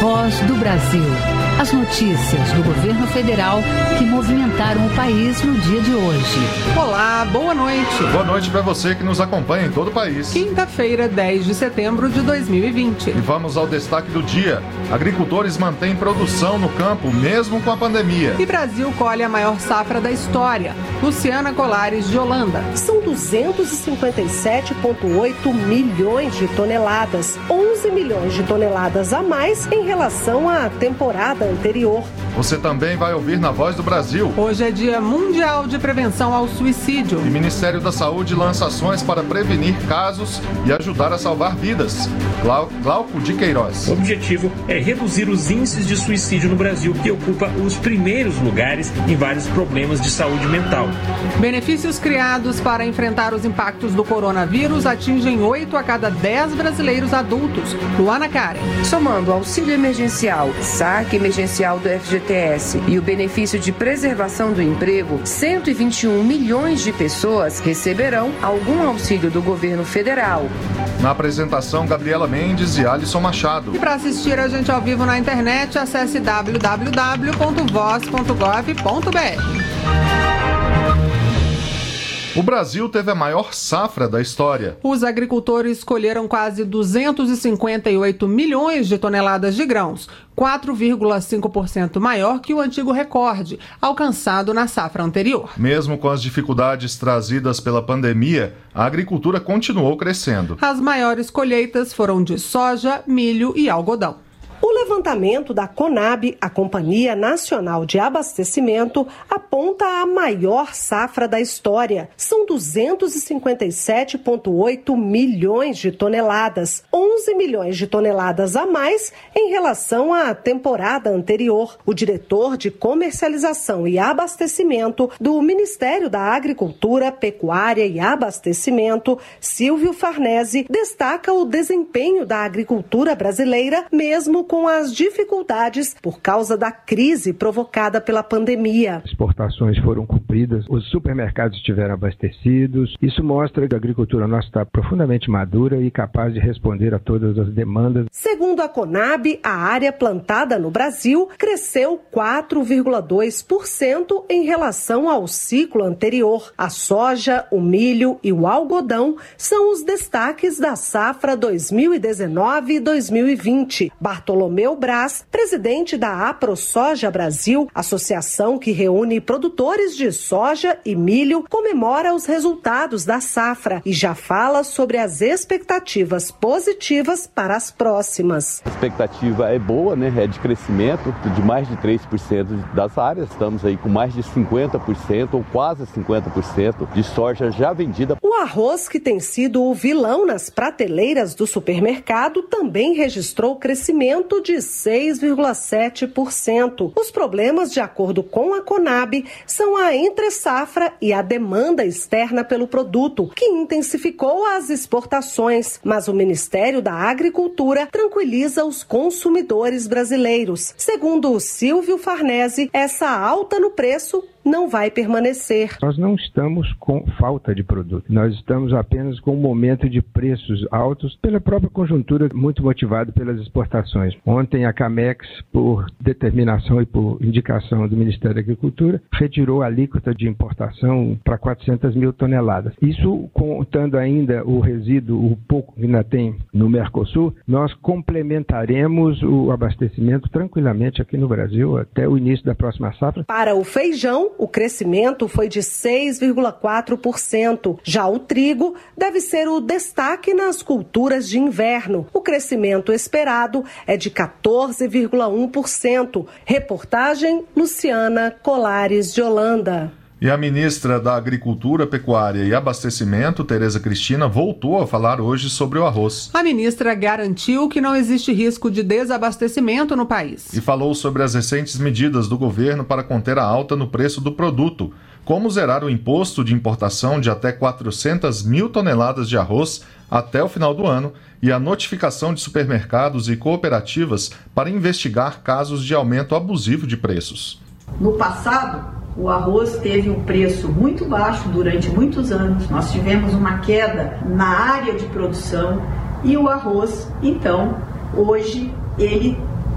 Voz do Brasil. As notícias do governo federal que movimentaram o país no dia de hoje. Olá, boa noite. Boa noite para você que nos acompanha em todo o país. Quinta-feira, 10 de setembro de 2020. E vamos ao destaque do dia. Agricultores mantêm produção no campo, mesmo com a pandemia. E Brasil colhe a maior safra da história. Luciana Colares, de Holanda. São 257,8 milhões de toneladas. 11 milhões de toneladas a mais em relação à temporada anterior. Você também vai ouvir na Voz do Brasil. Hoje é Dia Mundial de Prevenção ao Suicídio. E o Ministério da Saúde lança ações para prevenir casos e ajudar a salvar vidas. Glauco de Queiroz. O objetivo é reduzir os índices de suicídio no Brasil, que ocupa os primeiros lugares em vários problemas de saúde mental. Benefícios criados para enfrentar os impactos do coronavírus atingem 8 a cada 10 brasileiros adultos. Luana Karen. Somando o auxílio emergencial, saque emergencial do FGTS e o benefício de preservação do emprego, 121 milhões de pessoas receberão algum auxílio do governo federal. Na apresentação, Gabriela Mendes e Alisson Machado. E para assistir a gente ao vivo na internet, acesse www.voz.gov.br. O Brasil teve a maior safra da história. Os agricultores colheram quase 258 milhões de toneladas de grãos, 4,5% maior que o antigo recorde, alcançado na safra anterior. Mesmo com as dificuldades trazidas pela pandemia, a agricultura continuou crescendo. As maiores colheitas foram de soja, milho e algodão. O levantamento da Conab, a Companhia Nacional de Abastecimento, aponta a maior safra da história. São 257,8 milhões de toneladas, 11 milhões de toneladas a mais em relação à temporada anterior. O diretor de Comercialização e Abastecimento do Ministério da Agricultura, Pecuária e Abastecimento, Silvio Farnese, destaca o desempenho da agricultura brasileira, mesmo com as dificuldades por causa da crise provocada pela pandemia. Exportações foram cumpridas, os supermercados estiveram abastecidos. Isso mostra que a agricultura nossa está profundamente madura e capaz de responder a todas as demandas. Segundo a Conab, a área plantada no Brasil cresceu 4,2% em relação ao ciclo anterior. A soja, o milho e o algodão são os destaques da safra 2019 e 2020. Bartolomeu Braz, presidente da AproSoja Brasil, associação que reúne produtores de soja e milho, comemora os resultados da safra e já fala sobre as expectativas positivas para as próximas. A expectativa é boa, né? É de crescimento de mais de 3% das áreas. Estamos aí com mais de 50% ou quase 50% de soja já vendida. O arroz, que tem sido o vilão nas prateleiras do supermercado, também registrou crescimento de 6,7%. Os problemas, de acordo com a Conab, são a entre-safra e a demanda externa pelo produto, que intensificou as exportações. Mas o Ministério da Agricultura tranquiliza os consumidores brasileiros. Segundo o Silvio Farnese, essa alta no preço não vai permanecer. Nós não estamos com falta de produto, nós estamos apenas com um momento de preços altos pela própria conjuntura, muito motivado pelas exportações. Ontem a Camex, por determinação e por indicação do Ministério da Agricultura, retirou a alíquota de importação para 400 mil toneladas. Isso contando ainda o resíduo, o pouco que ainda tem no Mercosul, nós complementaremos o abastecimento tranquilamente aqui no Brasil até o início da próxima safra. Para o feijão, o crescimento foi de 6,4%. Já o trigo deve ser o destaque nas culturas de inverno. O crescimento esperado é de 14,1%. Reportagem Luciana Colares, de Holanda. E a ministra da Agricultura, Pecuária e Abastecimento, Tereza Cristina, voltou a falar hoje sobre o arroz. A ministra garantiu que não existe risco de desabastecimento no país. E falou sobre as recentes medidas do governo para conter a alta no preço do produto, como zerar o imposto de importação de até 400 mil toneladas de arroz até o final do ano e a notificação de supermercados e cooperativas para investigar casos de aumento abusivo de preços. No passado, o arroz teve um preço muito baixo durante muitos anos. Nós tivemos uma queda na área de produção e o arroz, então, hoje, ele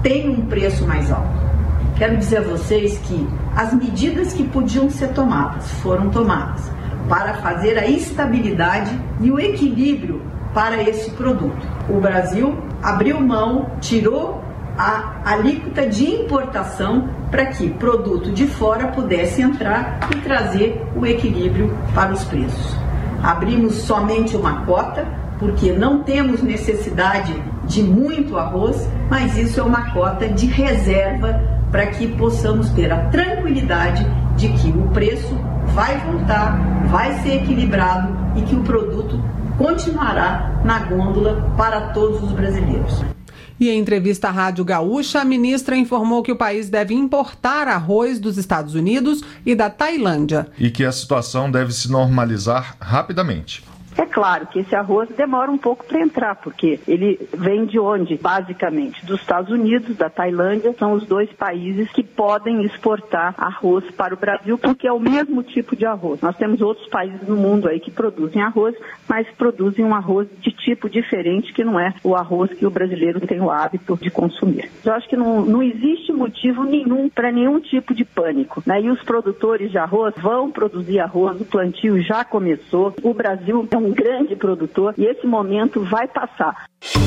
tem um preço mais alto. Quero dizer a vocês que as medidas que podiam ser tomadas foram tomadas para fazer a estabilidade e o equilíbrio para esse produto. O Brasil abriu mão, tirou a alíquota de importação para que produto de fora pudesse entrar e trazer o equilíbrio para os preços. Abrimos somente uma cota, porque não temos necessidade de muito arroz, mas isso é uma cota de reserva para que possamos ter a tranquilidade de que o preço vai voltar, vai ser equilibrado e que o produto continuará na gôndola para todos os brasileiros. E em entrevista à Rádio Gaúcha, a ministra informou que o país deve importar arroz dos Estados Unidos e da Tailândia. E que a situação deve se normalizar rapidamente. É claro que esse arroz demora um pouco para entrar, porque ele vem de onde? Basicamente, dos Estados Unidos, da Tailândia, são os dois países que podem exportar arroz para o Brasil, porque é o mesmo tipo de arroz. Nós temos outros países no mundo aí que produzem arroz, mas produzem um arroz de tipo diferente, que não é o arroz que o brasileiro tem o hábito de consumir. Eu acho que não existe motivo nenhum para nenhum tipo de pânico, né? E os produtores de arroz vão produzir arroz, o plantio já começou, o Brasil é um grande produtor e esse momento vai passar.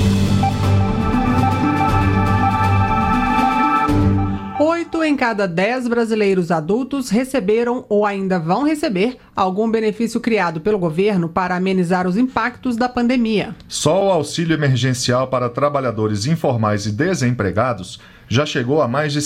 8 em cada 10 brasileiros adultos receberam ou ainda vão receber algum benefício criado pelo governo para amenizar os impactos da pandemia. Só o auxílio emergencial para trabalhadores informais e desempregados já chegou a mais de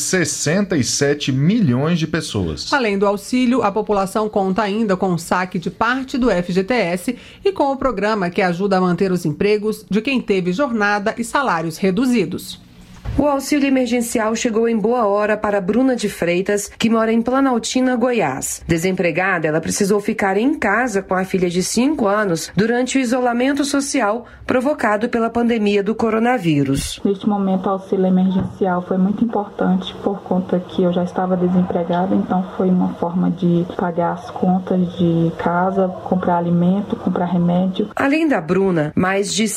67 milhões de pessoas. Além do auxílio, a população conta ainda com o saque de parte do FGTS e com o programa que ajuda a manter os empregos de quem teve jornada e salários reduzidos. O auxílio emergencial chegou em boa hora para Bruna de Freitas, que mora em Planaltina, Goiás. Desempregada, ela precisou ficar em casa com a filha de 5 anos durante o isolamento social provocado pela pandemia do coronavírus. Neste momento, o auxílio emergencial foi muito importante por conta que eu já estava desempregada, então foi uma forma de pagar as contas de casa, comprar alimento, comprar remédio. Além da Bruna, mais de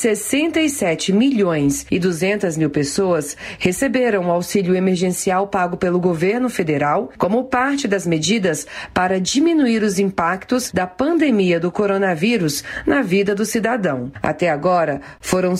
67 milhões e 200 mil pessoas receberam o auxílio emergencial pago pelo governo federal como parte das medidas para diminuir os impactos da pandemia do coronavírus na vida do cidadão. Até agora, foram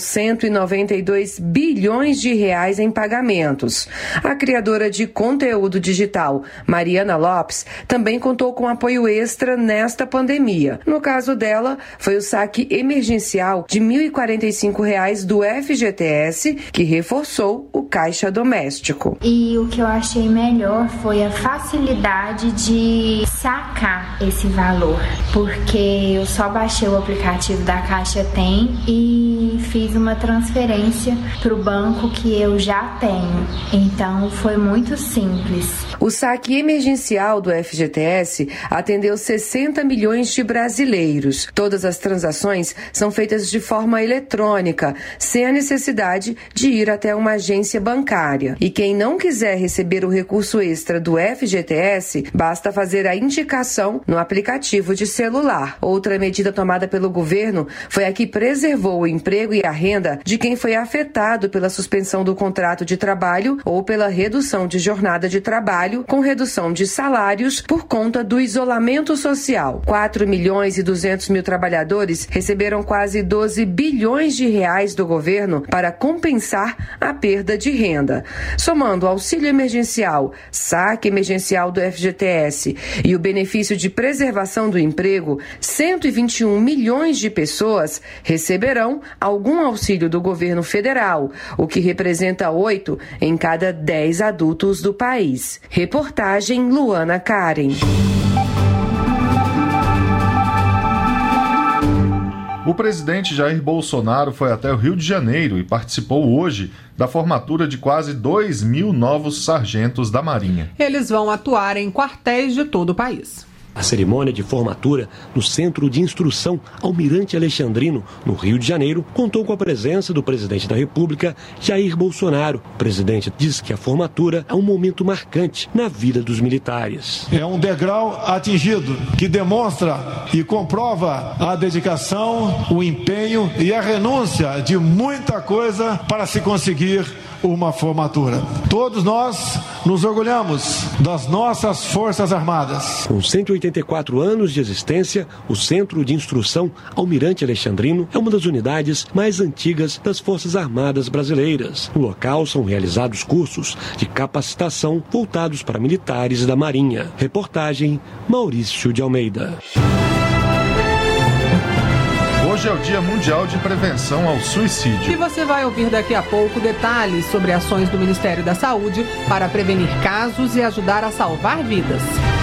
192 bilhões de reais em pagamentos. A criadora de conteúdo digital, Mariana Lopes, também contou com apoio extra nesta pandemia. No caso dela, foi o saque emergencial de R$ 1.045 do FGTS, que reforçou o caixa doméstico. E o que eu achei melhor foi a facilidade de sacar esse valor, porque eu só baixei o aplicativo da Caixa Tem e fiz uma transferência para o banco que eu já tenho. Então foi muito simples. O saque emergencial do FGTS atendeu 60 milhões de brasileiros. Todas as transações são feitas de forma eletrônica, sem a necessidade de ir até uma agência bancária. E quem não quiser receber o recurso extra do FGTS, basta fazer a indicação no aplicativo de celular. Outra medida tomada pelo governo foi a que preservou o emprego e a renda de quem foi afetado pela suspensão do contrato de trabalho ou pela redução de jornada de trabalho, com redução de salários por conta do isolamento social. 4 milhões e 200 mil trabalhadores receberam quase 12 bilhões de reais do governo para compensar a perda de renda. Somando o auxílio emergencial, saque emergencial do FGTS e o benefício de preservação do emprego, 121 milhões de pessoas receberão algum auxílio do governo federal, o que representa 8 em cada 10 adultos do país. Reportagem Luana Karen. O presidente Jair Bolsonaro foi até o Rio de Janeiro e participou hoje da formatura de quase 2.000 novos sargentos da Marinha. Eles vão atuar em quartéis de todo o país. A cerimônia de formatura no Centro de Instrução Almirante Alexandrino, no Rio de Janeiro, contou com a presença do presidente da República, Jair Bolsonaro. O presidente diz que a formatura é um momento marcante na vida dos militares. É um degrau atingido que demonstra e comprova a dedicação, o empenho e a renúncia de muita coisa para se conseguir uma formatura. Todos nós nos orgulhamos das nossas Forças Armadas. Com 184 anos de existência, o Centro de Instrução Almirante Alexandrino é uma das unidades mais antigas das Forças Armadas brasileiras. No local são realizados cursos de capacitação voltados para militares da Marinha. Reportagem Maurício de Almeida. Hoje é o Dia Mundial de Prevenção ao Suicídio. E você vai ouvir daqui a pouco detalhes sobre ações do Ministério da Saúde para prevenir casos e ajudar a salvar vidas.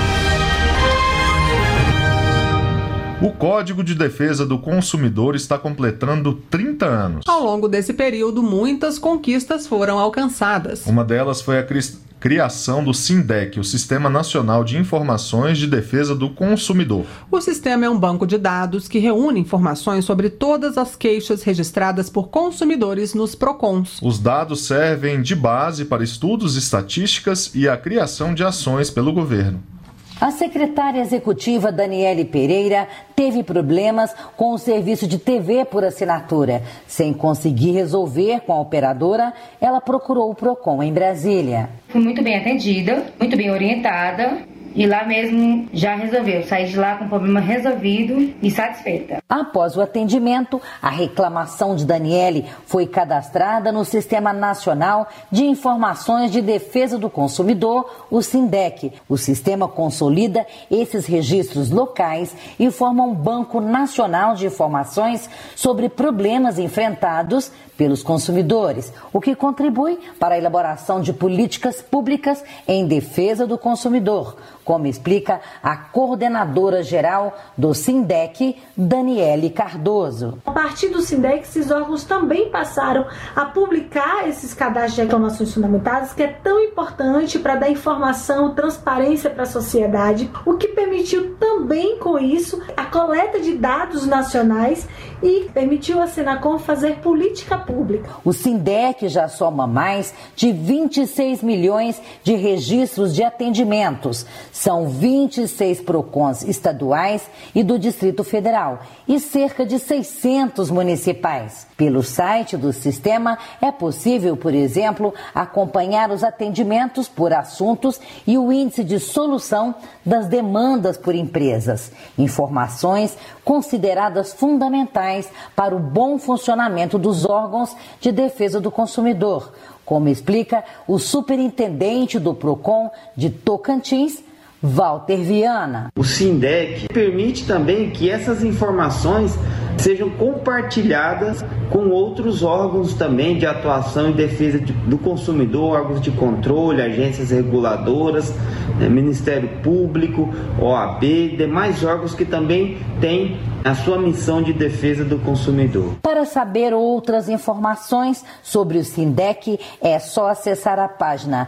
O Código de Defesa do Consumidor está completando 30 anos. Ao longo desse período, muitas conquistas foram alcançadas. Uma delas foi a criação do SINDEC, o Sistema Nacional de Informações de Defesa do Consumidor. O sistema é um banco de dados que reúne informações sobre todas as queixas registradas por consumidores nos PROCONs. Os dados servem de base para estudos, estatísticas e a criação de ações pelo governo. A secretária executiva Daniele Pereira teve problemas com o serviço de TV por assinatura. Sem conseguir resolver com a operadora, ela procurou o PROCON em Brasília. Fui muito bem atendida, muito bem orientada. E lá mesmo já resolveu. Saí de lá com o problema resolvido e satisfeita. Após o atendimento, a reclamação de Daniele foi cadastrada no Sistema Nacional de Informações de Defesa do Consumidor, o SINDEC. O sistema consolida esses registros locais e forma um banco nacional de informações sobre problemas enfrentados pelos consumidores, o que contribui para a elaboração de políticas públicas em defesa do consumidor, como explica a coordenadora geral do SINDEC, Daniele Cardoso. A partir do SINDEC, esses órgãos também passaram a publicar esses cadastros de reclamações fundamentadas, que é tão importante para dar informação, transparência para a sociedade, o que permitiu também, com isso, a coleta de dados nacionais e permitiu a Senacom fazer política pública. O SINDEC já soma mais de 26 milhões de registros de atendimentos. São 26 PROCONs estaduais e do Distrito Federal e cerca de 600 municipais. Pelo site do sistema é possível, por exemplo, acompanhar os atendimentos por assuntos e o índice de solução das demandas por empresas. Informações consideradas fundamentais para o bom funcionamento dos órgãos de defesa do consumidor, como explica o superintendente do PROCON de Tocantins, Walter Viana. O SINDEC permite também que essas informações sejam compartilhadas com outros órgãos também de atuação e defesa do consumidor, órgãos de controle, agências reguladoras, Ministério Público, OAB, demais órgãos que também têm a sua missão de defesa do consumidor. Para saber outras informações sobre o SINDEC, é só acessar a página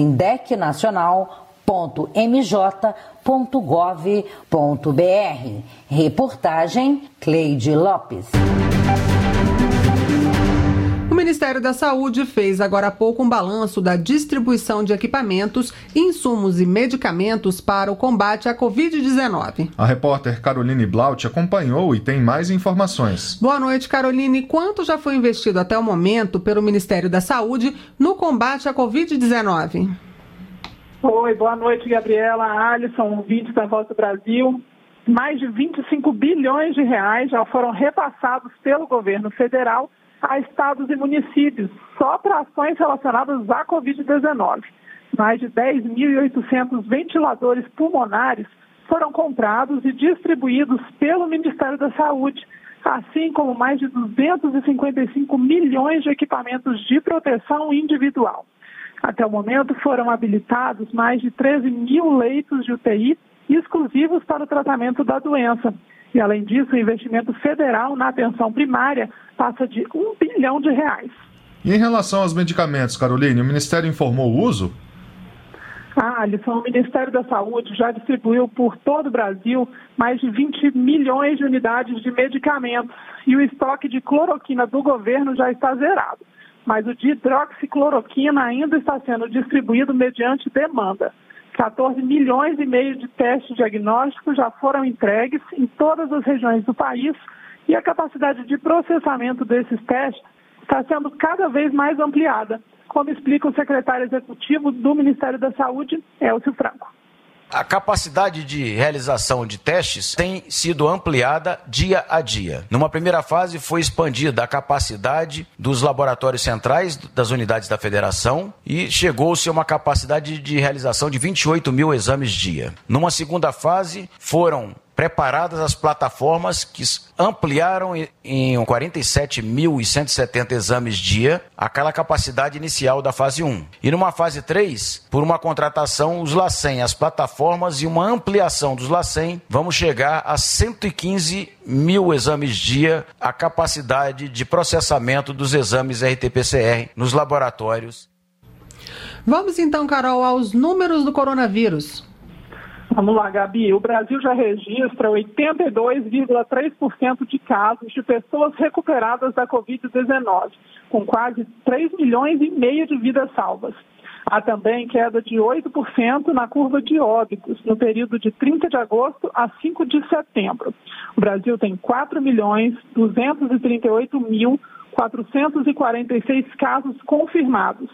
sindecnacional.mj.gov.br. Reportagem Cleide Lopes. O Ministério da Saúde fez agora há pouco um balanço da distribuição de equipamentos, insumos e medicamentos para o combate à Covid-19. A repórter Caroline Blaut acompanhou e tem mais informações. Boa noite, Caroline. Quanto já foi investido até o momento pelo Ministério da Saúde no combate à Covid-19? Oi, boa noite, Gabriela, Alisson, ouvintes da Voz do Brasil. Mais de 25 bilhões de reais já foram repassados pelo governo federal a estados e municípios, só para ações relacionadas à Covid-19. Mais de 10.800 ventiladores pulmonares foram comprados e distribuídos pelo Ministério da Saúde, assim como mais de 255 milhões de equipamentos de proteção individual. Até o momento foram habilitados mais de 13 mil leitos de UTI exclusivos para o tratamento da doença. E, além disso, o investimento federal na atenção primária passa de R$1 bilhão. E em relação aos medicamentos, Caroline, o Ministério informou o uso? Alisson, o Ministério da Saúde já distribuiu por todo o Brasil mais de 20 milhões de unidades de medicamentos e o estoque de cloroquina do governo já está zerado. Mas o de hidroxicloroquina ainda está sendo distribuído mediante demanda. 14 milhões e meio de testes diagnósticos já foram entregues em todas as regiões do país e a capacidade de processamento desses testes está sendo cada vez mais ampliada, como explica o secretário executivo do Ministério da Saúde, Elcio Franco. A capacidade de realização de testes tem sido ampliada dia a dia. Numa primeira fase foi expandida a capacidade dos laboratórios centrais das unidades da federação e chegou-se a uma capacidade de realização de 28 mil exames dia. Numa segunda fase foram preparadas as plataformas que ampliaram em 47.170 exames dia aquela capacidade inicial da fase 1. E numa fase 3, por uma contratação, os LACEN, as plataformas e uma ampliação dos LACEN, vamos chegar a 115 mil exames dia, a capacidade de processamento dos exames RT-PCR nos laboratórios. Vamos então, Carol, aos números do coronavírus. Vamos lá, Gabi. O Brasil já registra 82,3% de casos de pessoas recuperadas da Covid-19, com quase 3 milhões e meio de vidas salvas. Há também queda de 8% na curva de óbitos, no período de 30 de agosto a 5 de setembro. O Brasil tem 4.238.446 casos confirmados.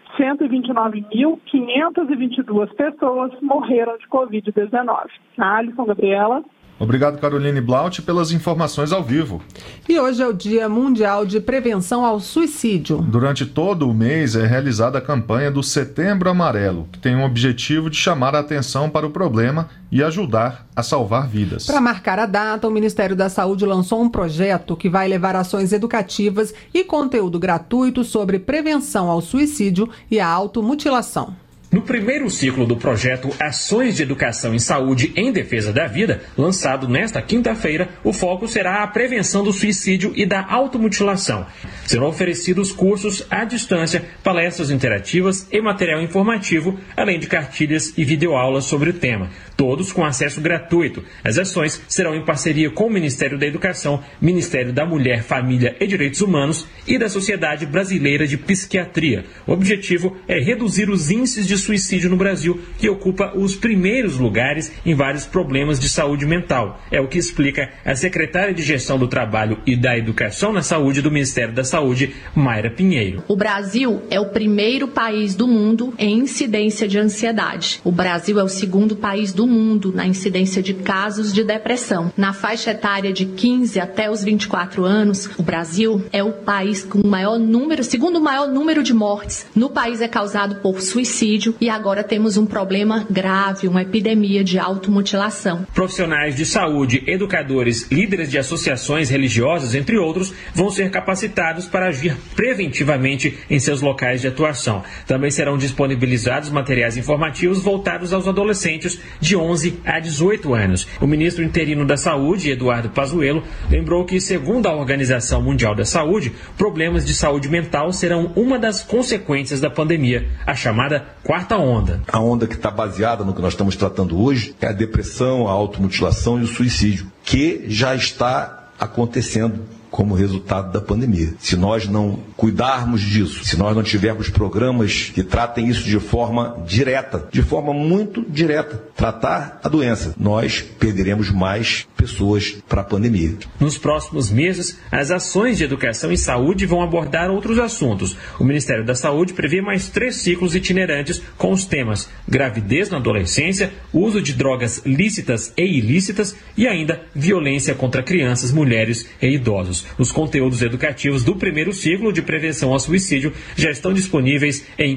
129.522 pessoas morreram de Covid-19. Alisson, Gabriela. Obrigado, Caroline Blaut, pelas informações ao vivo. E hoje é o Dia Mundial de Prevenção ao Suicídio. Durante todo o mês é realizada a campanha do Setembro Amarelo, que tem o objetivo de chamar a atenção para o problema e ajudar a salvar vidas. Para marcar a data, o Ministério da Saúde lançou um projeto que vai levar ações educativas e conteúdo gratuito sobre prevenção ao suicídio e à automutilação. No primeiro ciclo do projeto Ações de Educação em Saúde em Defesa da Vida, lançado nesta quinta-feira, o foco será a prevenção do suicídio e da automutilação. Serão oferecidos cursos à distância, palestras interativas e material informativo, além de cartilhas e videoaulas sobre o tema, todos com acesso gratuito. As ações serão em parceria com o Ministério da Educação, Ministério da Mulher, Família e Direitos Humanos e da Sociedade Brasileira de Psiquiatria. O objetivo é reduzir os índices de suicídio no Brasil, que ocupa os primeiros lugares em vários problemas de saúde mental. É o que explica a secretária de Gestão do Trabalho e da Educação na Saúde do Ministério da Saúde, Mayra Pinheiro. O Brasil é o primeiro país do mundo em incidência de ansiedade. O Brasil é o segundo país do mundo na incidência de casos de depressão. Na faixa etária de 15 até os 24 anos, o Brasil é o país com o maior número, segundo maior número de mortes no país é causado por suicídio. E agora temos um problema grave, uma epidemia de automutilação. Profissionais de saúde, educadores, líderes de associações religiosas, entre outros, vão ser capacitados para agir preventivamente em seus locais de atuação. Também serão disponibilizados materiais informativos voltados aos adolescentes de 11 a 18 anos. O ministro interino da Saúde, Eduardo Pazuello, lembrou que, segundo a Organização Mundial da Saúde, problemas de saúde mental serão uma das consequências da pandemia, a chamada quarta onda. A onda que está baseada no que nós estamos tratando hoje é a depressão, a automutilação e o suicídio, que já está acontecendo como resultado da pandemia. Se nós não cuidarmos disso, se nós não tivermos programas que tratem isso de forma direta, de forma muito direta, tratar a doença, nós perderemos mais pessoas para a pandemia. Nos próximos meses, as ações de educação e saúde vão abordar outros assuntos. O Ministério da Saúde prevê mais 3 ciclos itinerantes com os temas gravidez na adolescência, uso de drogas lícitas e ilícitas e ainda violência contra crianças, mulheres e idosos. Os conteúdos educativos do primeiro ciclo de prevenção ao suicídio já estão disponíveis em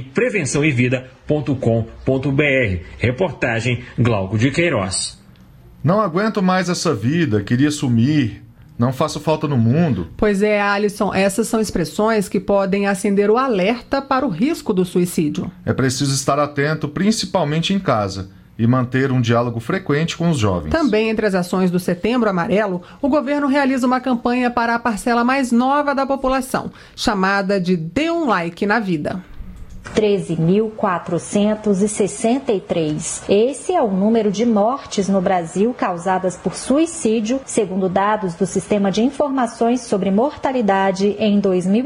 prevençãoevida.com.br. Reportagem Glauco de Queiroz. Não aguento mais essa vida, queria sumir, não faço falta no mundo. Pois é, Alisson, essas são expressões que podem acender o alerta para o risco do suicídio. É preciso estar atento, principalmente em casa, e manter um diálogo frequente com os jovens. Também entre as ações do Setembro Amarelo, o governo realiza uma campanha para a parcela mais nova da população, chamada de Dê um Like na Vida. 13.463. Esse é o número de mortes no Brasil causadas por suicídio, segundo dados do Sistema de Informações sobre Mortalidade em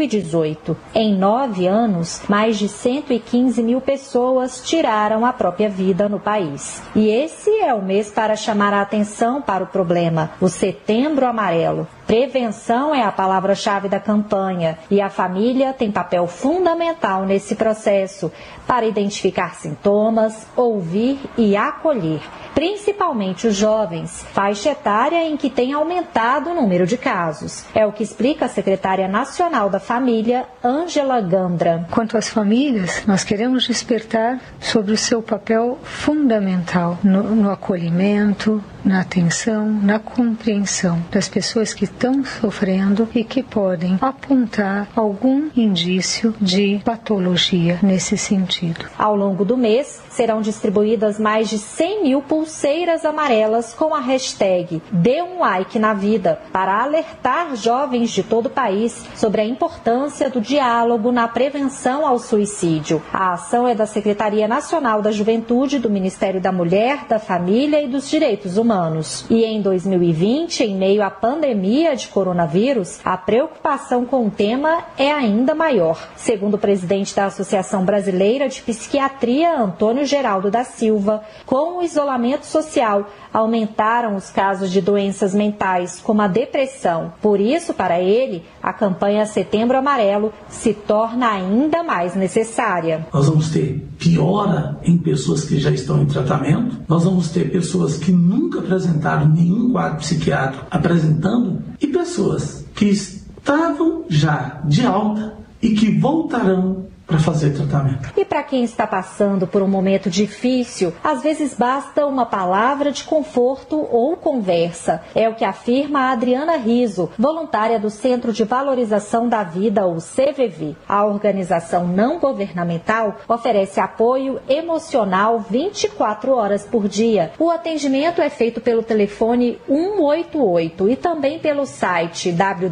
2018. Em 9 anos, mais de 115 mil pessoas tiraram a própria vida no país. E esse é o mês para chamar a atenção para o problema, o Setembro Amarelo. Prevenção é a palavra-chave da campanha e a família tem papel fundamental nesse processo para identificar sintomas, ouvir e acolher, principalmente os jovens, faixa etária em que tem aumentado o número de casos. É o que explica a secretária nacional da família, Ângela Gandra. Quanto às famílias, nós queremos despertar sobre o seu papel fundamental no acolhimento, na atenção, na compreensão das pessoas que estão sofrendo e que podem apontar algum indício de patologia nesse sentido. Ao longo do mês, serão distribuídas mais de 100 mil pulseiras amarelas com a hashtag Dê um Like na Vida, para alertar jovens de todo o país sobre a importância do diálogo na prevenção ao suicídio. A ação é da Secretaria Nacional da Juventude, do Ministério da Mulher, da Família e dos Direitos Humanos. E em 2020, em meio à pandemia de coronavírus, a preocupação com o tema é ainda maior. Segundo o presidente da Associação Brasileira de Psiquiatria, Antônio Geraldo da Silva, com o isolamento social, aumentaram os casos de doenças mentais, como a depressão. Por isso, para ele, a campanha Setembro Amarelo se torna ainda mais necessária. Nós vamos ter piora em pessoas que já estão em tratamento, nós vamos ter pessoas que nunca apresentaram nenhum quadro psiquiátrico apresentando, e pessoas que estavam já de alta e que voltarão para fazer tratamento. E para quem está passando por um momento difícil, às vezes basta uma palavra de conforto ou conversa. É o que afirma a Adriana Riso, voluntária do Centro de Valorização da Vida, o CVV. A organização não governamental oferece apoio emocional 24 horas por dia. O atendimento é feito pelo telefone 188 e também pelo site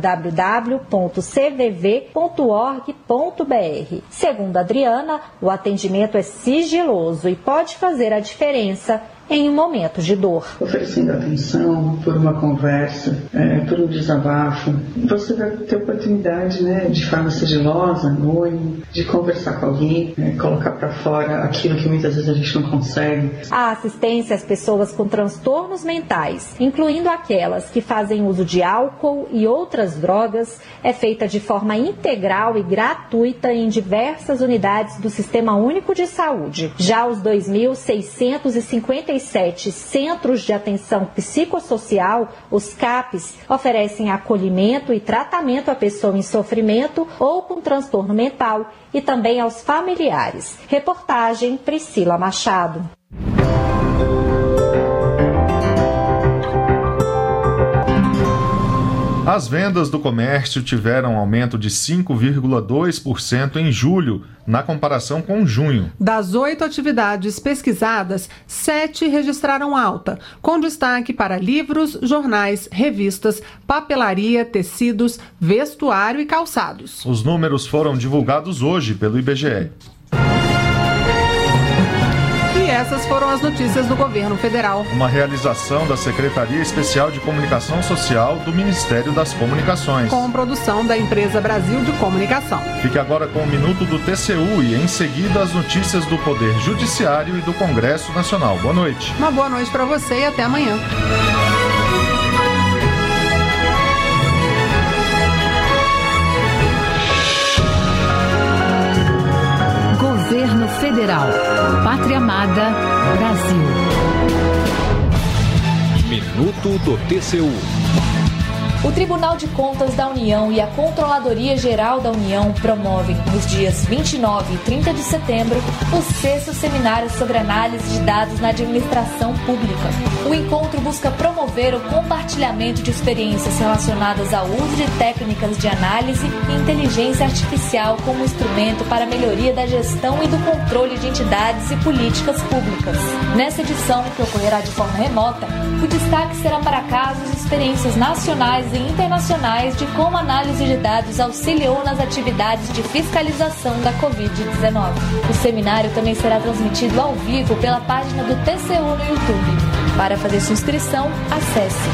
www.cvv.org.br. Segundo a Adriana, o atendimento é sigiloso e pode fazer a diferença em um momento de dor. Oferecendo atenção, por uma conversa, por um desabafo, você vai ter oportunidade, de forma sigilosa, anônima, de conversar com alguém, colocar para fora aquilo que muitas vezes a gente não consegue. A assistência às pessoas com transtornos mentais, incluindo aquelas que fazem uso de álcool e outras drogas, é feita de forma integral e gratuita em diversas unidades do Sistema Único de Saúde. Já os 2.657 Centros de Atenção Psicossocial, os CAPs, oferecem acolhimento e tratamento à pessoa em sofrimento ou com transtorno mental e também aos familiares. Reportagem Priscila Machado. As vendas do comércio tiveram um aumento de 5,2% em julho, na comparação com junho. Das 8 atividades pesquisadas, 7 registraram alta, com destaque para livros, jornais, revistas, papelaria, tecidos, vestuário e calçados. Os números foram divulgados hoje pelo IBGE. E essas foram as notícias do governo federal. Uma realização da Secretaria Especial de Comunicação Social do Ministério das Comunicações. Com produção da Empresa Brasil de Comunicação. Fique agora com o Minuto do TCU e em seguida as notícias do Poder Judiciário e do Congresso Nacional. Boa noite. Uma boa noite para você e até amanhã. Governo Federal. Pátria Amada, Brasil. Minuto do TCU. O Tribunal de Contas da União e a Controladoria Geral da União promovem, nos dias 29 e 30 de setembro, o 6º Seminário sobre Análise de Dados na Administração Pública. O encontro busca promover o compartilhamento de experiências relacionadas ao uso de técnicas de análise e inteligência artificial como instrumento para a melhoria da gestão e do controle de entidades e políticas públicas. Nessa edição, que ocorrerá de forma remota, o destaque será para casos e experiências nacionais e e internacionais de como a análise de dados auxiliou nas atividades de fiscalização da Covid-19. O seminário também será transmitido ao vivo pela página do TCU no YouTube. Para fazer sua inscrição, acesse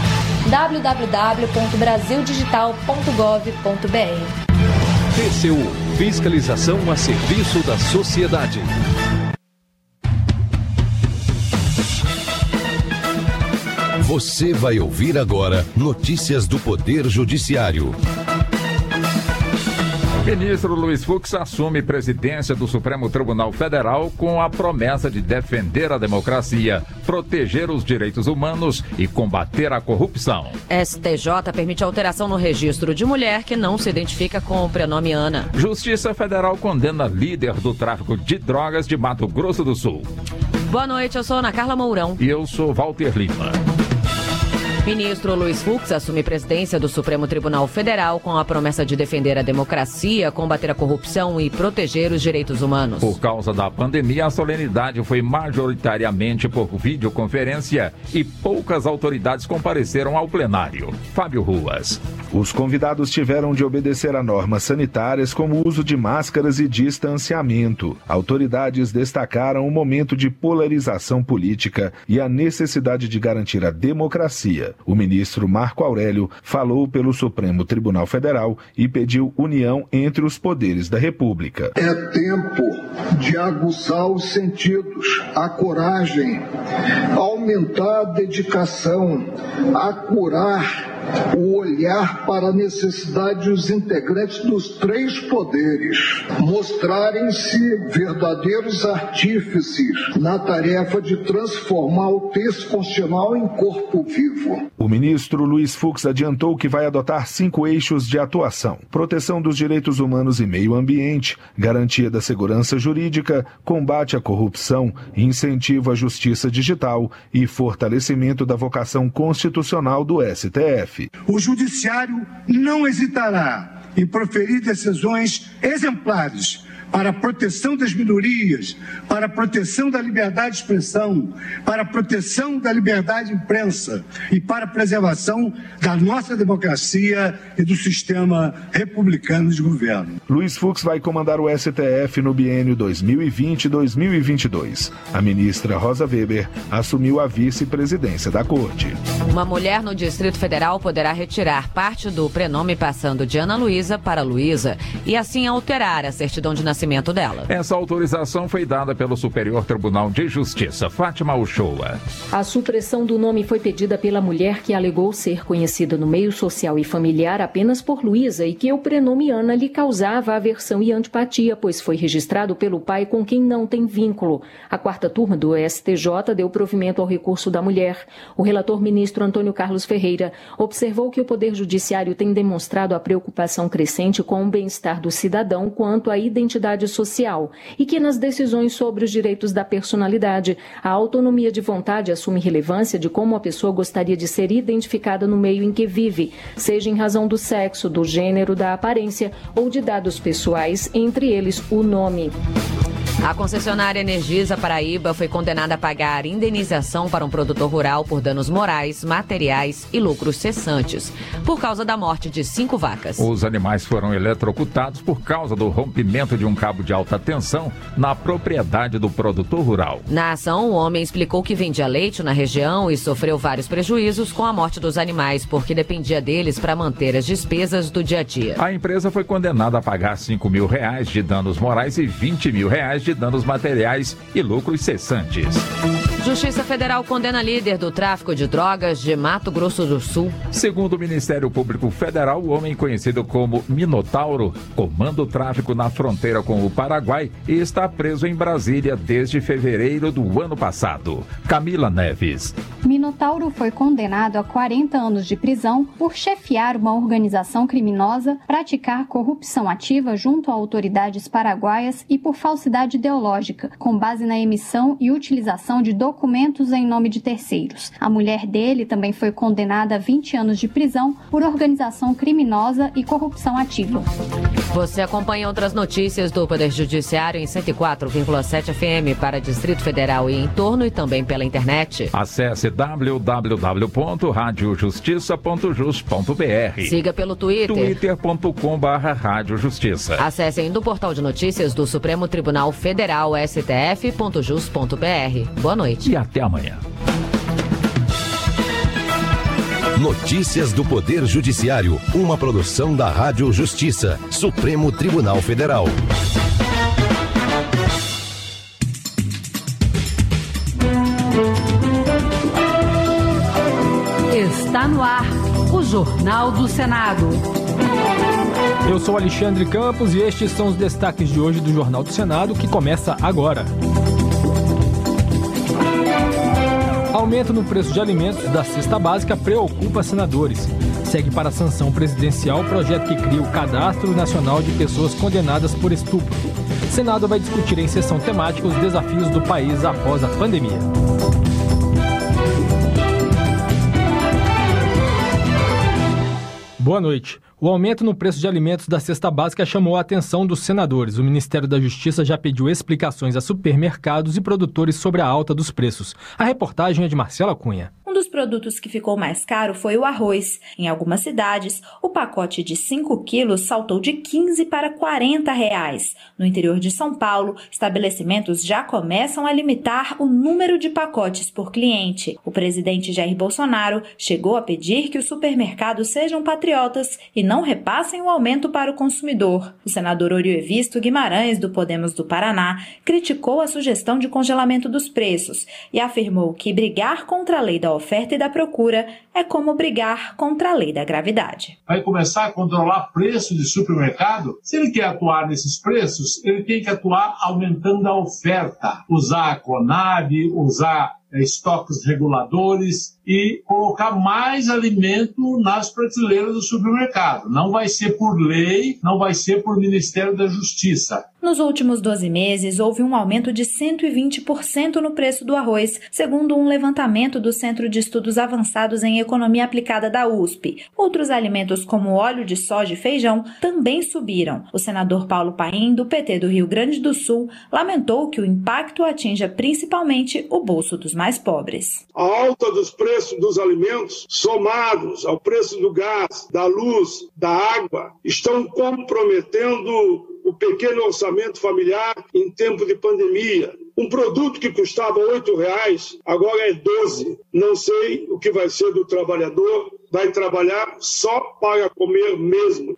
www.brasildigital.gov.br. TCU, fiscalização a serviço da sociedade. Você vai ouvir agora notícias do Poder Judiciário. Ministro Luiz Fux assume presidência do Supremo Tribunal Federal com a promessa de defender a democracia, proteger os direitos humanos e combater a corrupção. STJ permite alteração no registro de mulher que não se identifica com o prenome Ana. Justiça Federal condena líder do tráfico de drogas de Mato Grosso do Sul. Boa noite, eu sou Ana Carla Mourão. E eu sou Walter Lima. Ministro Luiz Fux assume presidência do Supremo Tribunal Federal com a promessa de defender a democracia, combater a corrupção e proteger os direitos humanos. Por causa da pandemia, a solenidade foi majoritariamente por videoconferência e poucas autoridades compareceram ao plenário. Fábio Ruas. Os convidados tiveram de obedecer a normas sanitárias como o uso de máscaras e distanciamento. Autoridades destacaram o momento de polarização política e a necessidade de garantir a democracia. O ministro Marco Aurélio falou pelo Supremo Tribunal Federal e pediu união entre os poderes da República. É tempo de aguçar os sentidos, a coragem, aumentar a dedicação, acurar o olhar para a necessidade dos integrantes dos três poderes mostrarem-se verdadeiros artífices na tarefa de transformar o texto constitucional em corpo vivo. O ministro Luiz Fux adiantou que vai adotar 5 eixos de atuação: proteção dos direitos humanos e meio ambiente, garantia da segurança jurídica, combate à corrupção, incentivo à justiça digital e fortalecimento da vocação constitucional do STF. O Judiciário não hesitará em proferir decisões exemplares para a proteção das minorias, para a proteção da liberdade de expressão, para a proteção da liberdade de imprensa e para a preservação da nossa democracia e do sistema republicano de governo. Luiz Fux vai comandar o STF no biênio 2020-2022. A ministra Rosa Weber assumiu a vice-presidência da Corte. Uma mulher no Distrito Federal poderá retirar parte do prenome passando de Ana Luísa para Luísa e assim alterar a certidão de nascimento dela. Essa autorização foi dada pelo Superior Tribunal de Justiça. Fátima Uchoa. A supressão do nome foi pedida pela mulher que alegou ser conhecida no meio social e familiar apenas por Luísa e que o prenome Ana lhe causava aversão e antipatia, pois foi registrado pelo pai com quem não tem vínculo. A 4ª turma do STJ deu provimento ao recurso da mulher. O relator ministro Antônio Carlos Ferreira observou que o Poder Judiciário tem demonstrado a preocupação crescente com o bem-estar do cidadão quanto à identidade social e que nas decisões sobre os direitos da personalidade, a autonomia de vontade assume relevância de como a pessoa gostaria de ser identificada no meio em que vive, seja em razão do sexo, do gênero, da aparência ou de dados pessoais, entre eles o nome. A concessionária Energisa Paraíba foi condenada a pagar indenização para um produtor rural por danos morais, materiais e lucros cessantes, por causa da morte de 5 vacas. Os animais foram eletrocutados por causa do rompimento de um cabo de alta tensão na propriedade do produtor rural. Na ação, o homem explicou que vendia leite na região e sofreu vários prejuízos com a morte dos animais, porque dependia deles para manter as despesas do dia a dia. A empresa foi condenada a pagar R$5 mil de danos morais e R$20 mil de danos materiais e lucros cessantes. Justiça Federal condena líder do tráfico de drogas de Mato Grosso do Sul. Segundo o Ministério Público Federal, o homem conhecido como Minotauro comanda o tráfico na fronteira com o Paraguai e está preso em Brasília desde fevereiro do ano passado. Camila Neves. Minotauro foi condenado a 40 anos de prisão por chefiar uma organização criminosa, praticar corrupção ativa junto a autoridades paraguaias e por falsidade ideológica, com base na emissão e utilização de documentos em nome de terceiros. A mulher dele também foi condenada a 20 anos de prisão por organização criminosa e corrupção ativa. Você acompanha outras notícias do Poder Judiciário em 104,7 FM para Distrito Federal e em torno e também pela internet. Acesse www.radiojustiça.jus.br. Siga pelo Twitter. twitter.com/radiojustiça. Acesse ainda o portal de notícias do Supremo Tribunal Federal, stf.jus.br. Boa noite. E até amanhã. Notícias do Poder Judiciário, uma produção da Rádio Justiça, Supremo Tribunal Federal. Está no ar o Jornal do Senado. Eu sou Alexandre Campos e estes são os destaques de hoje do Jornal do Senado, que começa agora. Aumento no preço de alimentos da cesta básica preocupa senadores. Segue para a sanção presidencial o projeto que cria o Cadastro Nacional de Pessoas Condenadas por Estupro. O Senado vai discutir em sessão temática os desafios do país após a pandemia. Boa noite. O aumento no preço de alimentos da cesta básica chamou a atenção dos senadores. O Ministério da Justiça já pediu explicações a supermercados e produtores sobre a alta dos preços. A reportagem é de Marcela Cunha. Um dos produtos que ficou mais caro foi o arroz. Em algumas cidades, o pacote de 5 quilos saltou de R$15 para R$40. No interior de São Paulo, estabelecimentos já começam a limitar o número de pacotes por cliente. O presidente Jair Bolsonaro chegou a pedir que os supermercados sejam patriotas e não repassem o aumento para o consumidor. O senador Oriovisto Guimarães, do Podemos do Paraná, criticou a sugestão de congelamento dos preços e afirmou que brigar contra a lei da oferta e da procura é como brigar contra a lei da gravidade. Vai começar a controlar preço de supermercado? Se ele quer atuar nesses preços, ele tem que atuar aumentando a oferta, usar a Conab, usar estoques reguladores e colocar mais alimento nas prateleiras do supermercado. Não vai ser por lei, não vai ser por Ministério da Justiça. Nos últimos 12 meses, houve um aumento de 120% no preço do arroz, segundo um levantamento do Centro de Estudos Avançados em Economia Aplicada da USP. Outros alimentos, como óleo de soja e feijão, também subiram. O senador Paulo Paim, do PT do Rio Grande do Sul, lamentou que o impacto atinja principalmente o bolso dos mais pobres. A alta dos preços dos alimentos, somados ao preço do gás, da luz, da água, estão comprometendo o pequeno orçamento familiar em tempo de pandemia. Um produto que custava R$8, agora é 12. Não sei o que vai ser do trabalhador, vai trabalhar só para comer mesmo.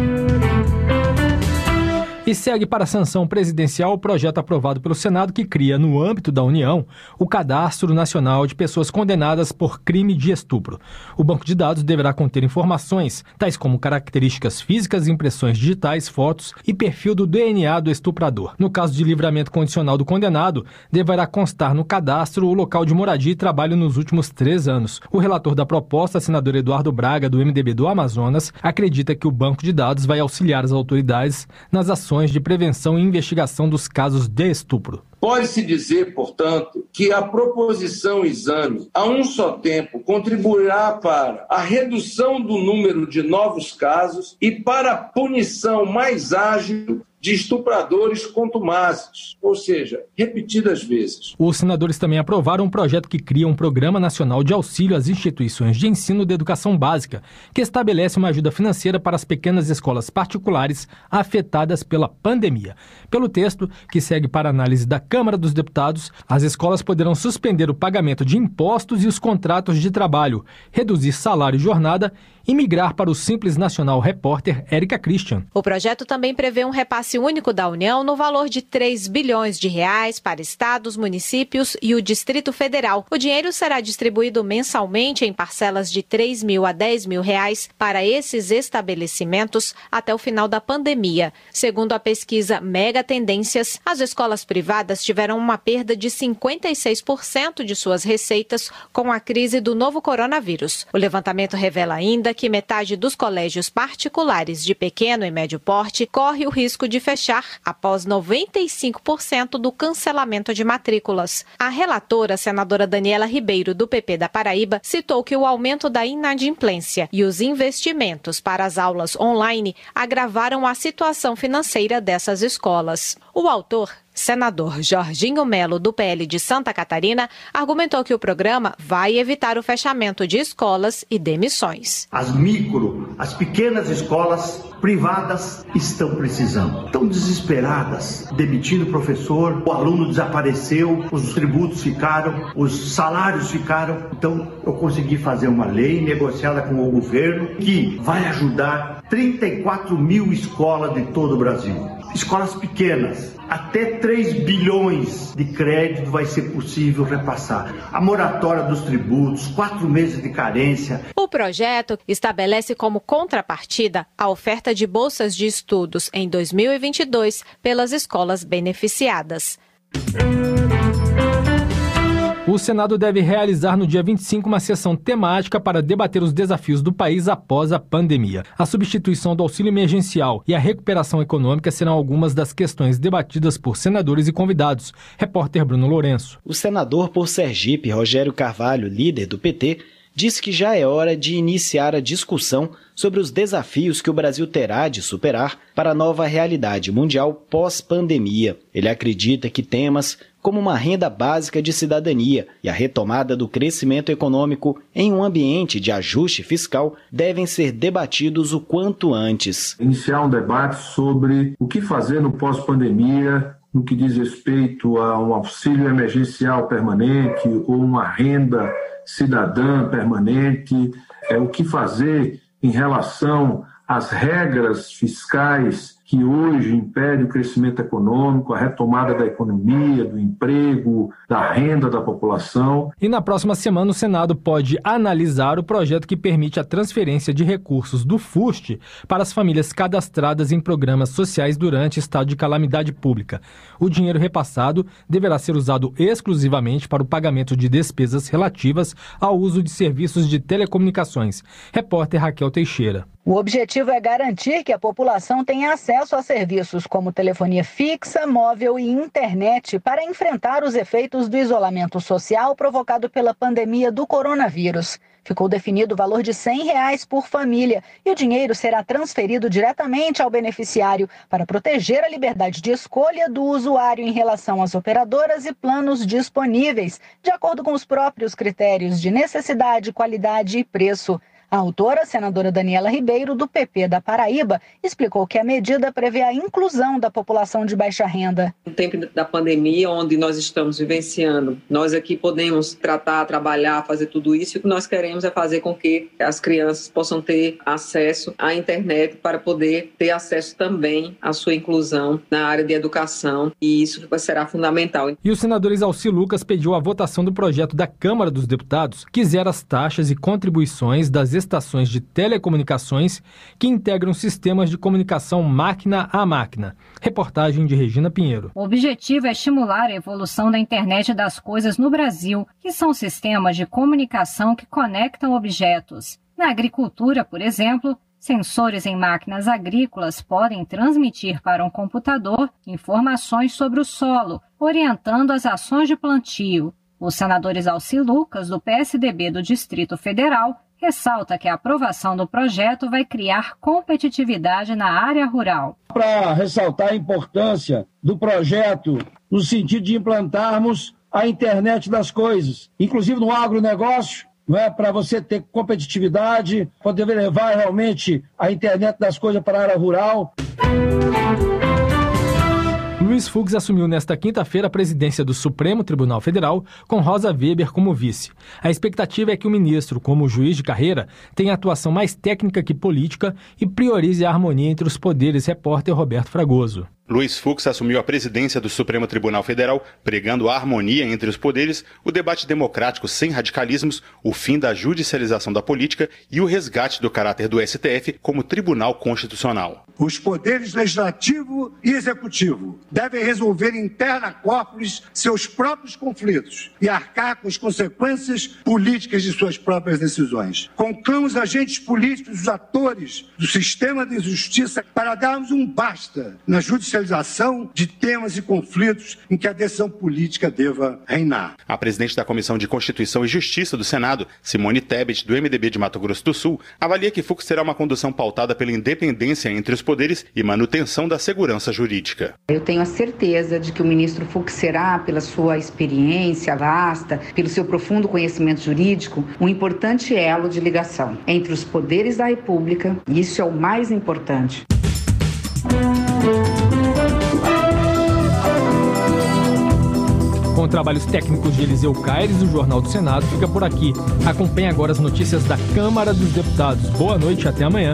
E segue para a sanção presidencial o projeto aprovado pelo Senado que cria, no âmbito da União, o Cadastro Nacional de Pessoas Condenadas por Crime de Estupro. O banco de dados deverá conter informações, tais como características físicas, impressões digitais, fotos e perfil do DNA do estuprador. No caso de livramento condicional do condenado, deverá constar no cadastro o local de moradia e trabalho nos últimos 3 anos. O relator da proposta, senador Eduardo Braga, do MDB do Amazonas, acredita que o banco de dados vai auxiliar as autoridades nas ações de prevenção e investigação dos casos de estupro. Pode-se dizer, portanto, que a proposição exame, a um só tempo, contribuirá para a redução do número de novos casos e para a punição mais ágil de estupradores contumazes, ou seja, repetidas vezes. Os senadores também aprovaram um projeto que cria um Programa Nacional de Auxílio às Instituições de Ensino de Educação Básica, que estabelece uma ajuda financeira para as pequenas escolas particulares afetadas pela pandemia. Pelo texto, que segue para análise da Câmara dos Deputados, as escolas poderão suspender o pagamento de impostos e os contratos de trabalho, reduzir salário e jornada e migrar para o Simples Nacional. Repórter Érica Christian. O projeto também prevê um repasse único da União no valor de R$3 bilhões para estados, municípios e o Distrito Federal. O dinheiro será distribuído mensalmente em parcelas de R$3 mil a R$10 mil para esses estabelecimentos até o final da pandemia. Segundo a pesquisa Mega Tendências, as escolas privadas tiveram uma perda de 56% de suas receitas com a crise do novo coronavírus. O levantamento revela ainda que metade dos colégios particulares de pequeno e médio porte corre o risco de de fechar após 95% do cancelamento de matrículas. A relatora, senadora Daniela Ribeiro, do PP da Paraíba, citou que o aumento da inadimplência e os investimentos para as aulas online agravaram a situação financeira dessas escolas. O autor, senador Jorginho Melo, do PL de Santa Catarina, argumentou que o programa vai evitar o fechamento de escolas e demissões. As pequenas escolas privadas estão precisando, estão desesperadas, demitindo o professor, o aluno desapareceu, os tributos ficaram, os salários ficaram. Então eu consegui fazer uma lei negociada com o governo que vai ajudar 34 mil escolas de todo o Brasil. Escolas pequenas, até 3 bilhões de crédito vai ser possível repassar. A moratória dos tributos, 4 meses de carência. O projeto estabelece como contrapartida a oferta de bolsas de estudos em 2022 pelas escolas beneficiadas. O Senado deve realizar no dia 25 uma sessão temática para debater os desafios do país após a pandemia. A substituição do auxílio emergencial e a recuperação econômica serão algumas das questões debatidas por senadores e convidados. Repórter Bruno Lourenço. O senador por Sergipe, Rogério Carvalho, líder do PT, disse que já é hora de iniciar a discussão sobre os desafios que o Brasil terá de superar para a nova realidade mundial pós-pandemia. Ele acredita que temas como uma renda básica de cidadania e a retomada do crescimento econômico em um ambiente de ajuste fiscal devem ser debatidos o quanto antes. Iniciar um debate sobre o que fazer no pós-pandemia, no que diz respeito a um auxílio emergencial permanente ou uma renda cidadã permanente, o que fazer em relação às regras fiscais que hoje impedem o crescimento econômico, a retomada da economia, do emprego, da renda da população. E na próxima semana o Senado pode analisar o projeto que permite a transferência de recursos do FUST para as famílias cadastradas em programas sociais durante estado de calamidade pública. O dinheiro repassado deverá ser usado exclusivamente para o pagamento de despesas relativas ao uso de serviços de telecomunicações. Repórter Raquel Teixeira. O objetivo é garantir que a população tenha acesso a serviços como telefonia fixa, móvel e internet para enfrentar os efeitos do isolamento social provocado pela pandemia do coronavírus. Ficou definido o valor de R$ 100 por família e o dinheiro será transferido diretamente ao beneficiário para proteger a liberdade de escolha do usuário em relação às operadoras e planos disponíveis, de acordo com os próprios critérios de necessidade, qualidade e preço. A autora, senadora Daniela Ribeiro, do PP da Paraíba, explicou que a medida prevê a inclusão da população de baixa renda. No tempo da pandemia, onde nós estamos vivenciando, nós aqui podemos tratar, trabalhar, fazer tudo isso, e o que nós queremos é fazer com que as crianças possam ter acesso à internet para poder ter acesso também à sua inclusão na área de educação, e isso será fundamental. E o senador Exalci Lucas pediu a votação do projeto da Câmara dos Deputados, que zera as taxas e contribuições das estações de telecomunicações que integram sistemas de comunicação máquina a máquina. Reportagem de Regina Pinheiro. O objetivo é estimular a evolução da internet das coisas no Brasil, que são sistemas de comunicação que conectam objetos. Na agricultura, por exemplo, sensores em máquinas agrícolas podem transmitir para um computador informações sobre o solo, orientando as ações de plantio. O senador Exalci Lucas, do PSDB do Distrito Federal, ressalta que a aprovação do projeto vai criar competitividade na área rural. Para ressaltar a importância do projeto no sentido de implantarmos a internet das coisas, inclusive no agronegócio, para você ter competitividade, poder levar realmente a internet das coisas para a área rural. Luiz Fux assumiu nesta quinta-feira a presidência do Supremo Tribunal Federal, com Rosa Weber como vice. A expectativa é que o ministro, como juiz de carreira, tenha atuação mais técnica que política e priorize a harmonia entre os poderes. Repórter Roberto Fragoso. Luiz Fux assumiu a presidência do Supremo Tribunal Federal, pregando a harmonia entre os poderes, o debate democrático sem radicalismos, o fim da judicialização da política e o resgate do caráter do STF como Tribunal Constitucional. Os poderes legislativo e executivo devem resolver interna corporis seus próprios conflitos e arcar com as consequências políticas de suas próprias decisões. Conclamo os agentes políticos, os atores do sistema de justiça para darmos um basta na judicialização de temas e conflitos em que a decisão política deva reinar. A presidente da Comissão de Constituição e Justiça do Senado, Simone Tebet, do MDB de Mato Grosso do Sul, avalia que Fux terá uma condução pautada pela independência entre os poderes e manutenção da segurança jurídica. Eu tenho a certeza de que o ministro Fux será, pela sua experiência vasta, pelo seu profundo conhecimento jurídico, um importante elo de ligação entre os poderes da República, e isso é o mais importante. Com trabalhos técnicos de Eliseu Caires, o Jornal do Senado fica por aqui. Acompanhe agora as notícias da Câmara dos Deputados. Boa noite e até amanhã.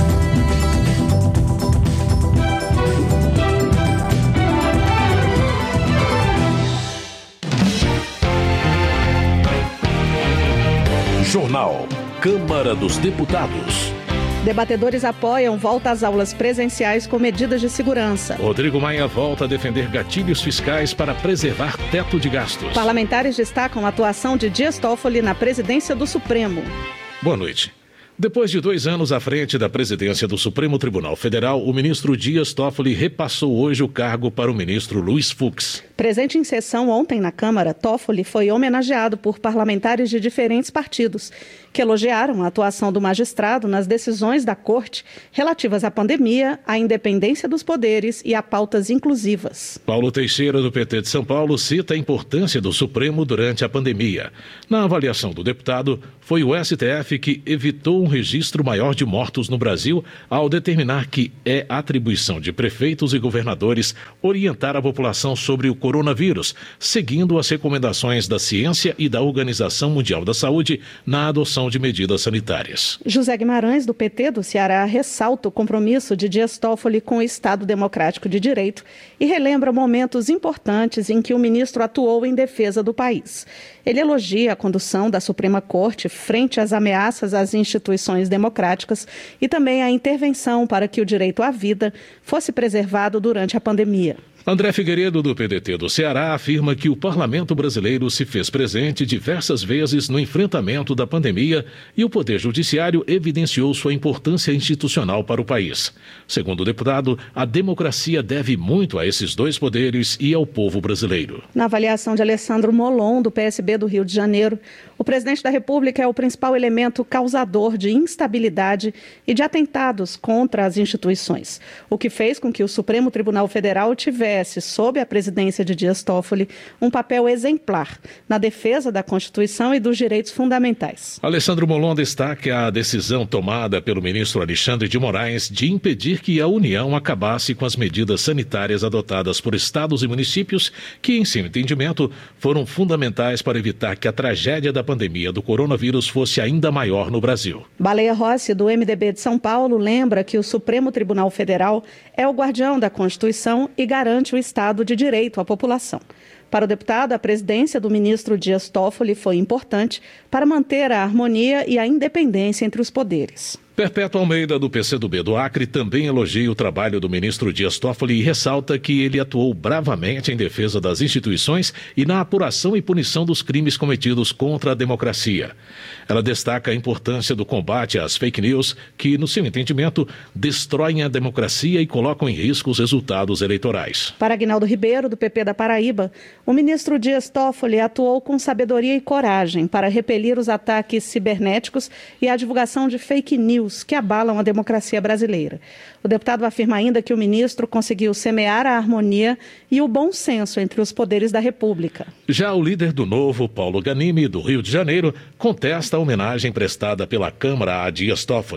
Jornal Câmara dos Deputados. Debatedores apoiam volta às aulas presenciais com medidas de segurança. Rodrigo Maia volta a defender gatilhos fiscais para preservar teto de gastos. Parlamentares destacam a atuação de Dias Toffoli na presidência do Supremo. Boa noite. Depois de 2 anos à frente da presidência do Supremo Tribunal Federal, o ministro Dias Toffoli repassou hoje o cargo para o ministro Luiz Fux. Presente em sessão ontem na Câmara, Toffoli foi homenageado por parlamentares de diferentes partidos, que elogiaram a atuação do magistrado nas decisões da Corte relativas à pandemia, à independência dos poderes e a pautas inclusivas. Paulo Teixeira, do PT de São Paulo, cita a importância do Supremo durante a pandemia. Na avaliação do deputado, foi o STF que evitou um registro maior de mortos no Brasil ao determinar que é atribuição de prefeitos e governadores orientar a população sobre o coronavírus, seguindo as recomendações da ciência e da Organização Mundial da Saúde na adoção de medidas sanitárias. José Guimarães, do PT do Ceará, ressalta o compromisso de Dias Toffoli com o Estado Democrático de Direito e relembra momentos importantes em que o ministro atuou em defesa do país. Ele elogia a condução da Suprema Corte frente às ameaças às instituições democráticas e também a intervenção para que o direito à vida fosse preservado durante a pandemia. André Figueiredo, do PDT do Ceará, afirma que o parlamento brasileiro se fez presente diversas vezes no enfrentamento da pandemia e o Poder Judiciário evidenciou sua importância institucional para o país. Segundo o deputado, a democracia deve muito a esses dois poderes e ao povo brasileiro. Na avaliação de Alessandro Molon, do PSB do Rio de Janeiro, o presidente da República é o principal elemento causador de instabilidade e de atentados contra as instituições, o que fez com que o Supremo Tribunal Federal tivesse, sob a presidência de Dias Toffoli, um papel exemplar na defesa da Constituição e dos direitos fundamentais. Alessandro Molon destaca a decisão tomada pelo ministro Alexandre de Moraes de impedir que a União acabasse com as medidas sanitárias adotadas por estados e municípios que, em seu entendimento, foram fundamentais para evitar que a tragédia da pandemia do coronavírus fosse ainda maior no Brasil. Baleia Rossi, do MDB de São Paulo, lembra que o Supremo Tribunal Federal é o guardião da Constituição e garante o Estado de Direito à população. Para o deputado, a presidência do ministro Dias Toffoli foi importante para manter a harmonia e a independência entre os poderes. Perpétua Almeida, do PCdoB do Acre, também elogia o trabalho do ministro Dias Toffoli e ressalta que ele atuou bravamente em defesa das instituições e na apuração e punição dos crimes cometidos contra a democracia. Ela destaca a importância do combate às fake news que, no seu entendimento, destroem a democracia e colocam em risco os resultados eleitorais. Para Aguinaldo Ribeiro, do PP da Paraíba, o ministro Dias Toffoli atuou com sabedoria e coragem para repelir os ataques cibernéticos e a divulgação de fake news que abalam a democracia brasileira. O deputado afirma ainda que o ministro conseguiu semear a harmonia e o bom senso entre os poderes da República. Já o líder do Novo, Paulo Ganimi, do Rio de Janeiro, contesta a homenagem prestada pela Câmara a Dias Toffoli.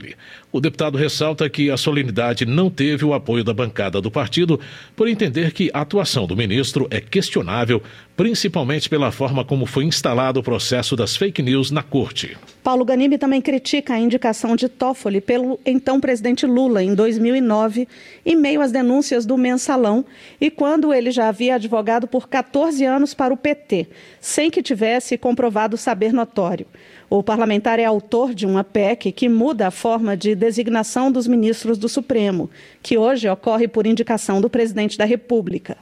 O deputado ressalta que a solenidade não teve o apoio da bancada do partido por entender que a atuação do ministro é questionável, principalmente pela forma como foi instalado o processo das fake news na corte. Paulo Ganimi também critica a indicação de Toffoli pelo então presidente Lula em 2009, em meio às denúncias do Mensalão e quando ele já havia advogado por 14 anos para o PT, sem que tivesse comprovado saber notório. O parlamentar é autor de uma PEC que muda a forma de designação dos ministros do Supremo, que hoje ocorre por indicação do presidente da República.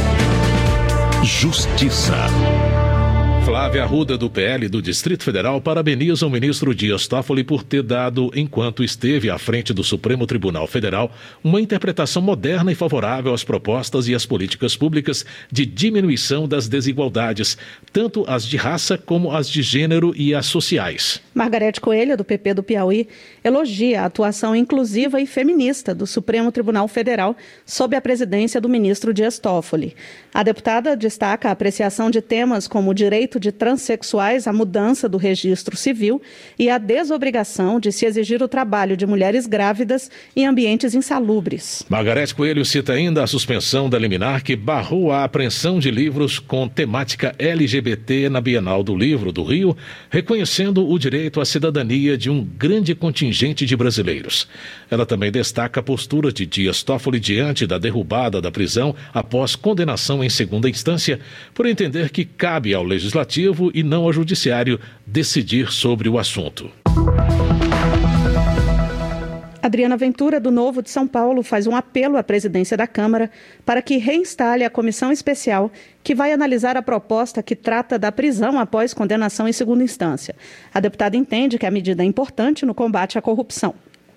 Justiça. Flávia Arruda, do PL do Distrito Federal, parabeniza o ministro Dias Toffoli por ter dado, enquanto esteve à frente do Supremo Tribunal Federal, uma interpretação moderna e favorável às propostas e às políticas públicas de diminuição das desigualdades, tanto as de raça como as de gênero e as sociais. Margarete Coelho, do PP do Piauí, elogia a atuação inclusiva e feminista do Supremo Tribunal Federal sob a presidência do ministro Dias Toffoli. A deputada destaca a apreciação de temas como o direito de transexuais à mudança do registro civil e a desobrigação de se exigir o trabalho de mulheres grávidas em ambientes insalubres. Margarete Coelho cita ainda a suspensão da liminar que barrou a apreensão de livros com temática LGBT na Bienal do Livro do Rio, reconhecendo o direito à cidadania de um grande contingente de brasileiros. Ela também destaca a postura de Dias Toffoli diante da derrubada da prisão após condenação em segunda instância, por entender que cabe ao Legislativo e não ao Judiciário decidir sobre o assunto. Adriana Ventura, do Novo de São Paulo, faz um apelo à presidência da Câmara para que reinstale a comissão especial que vai analisar a proposta que trata da prisão após condenação em segunda instância. A deputada entende que a medida é importante no combate à corrupção.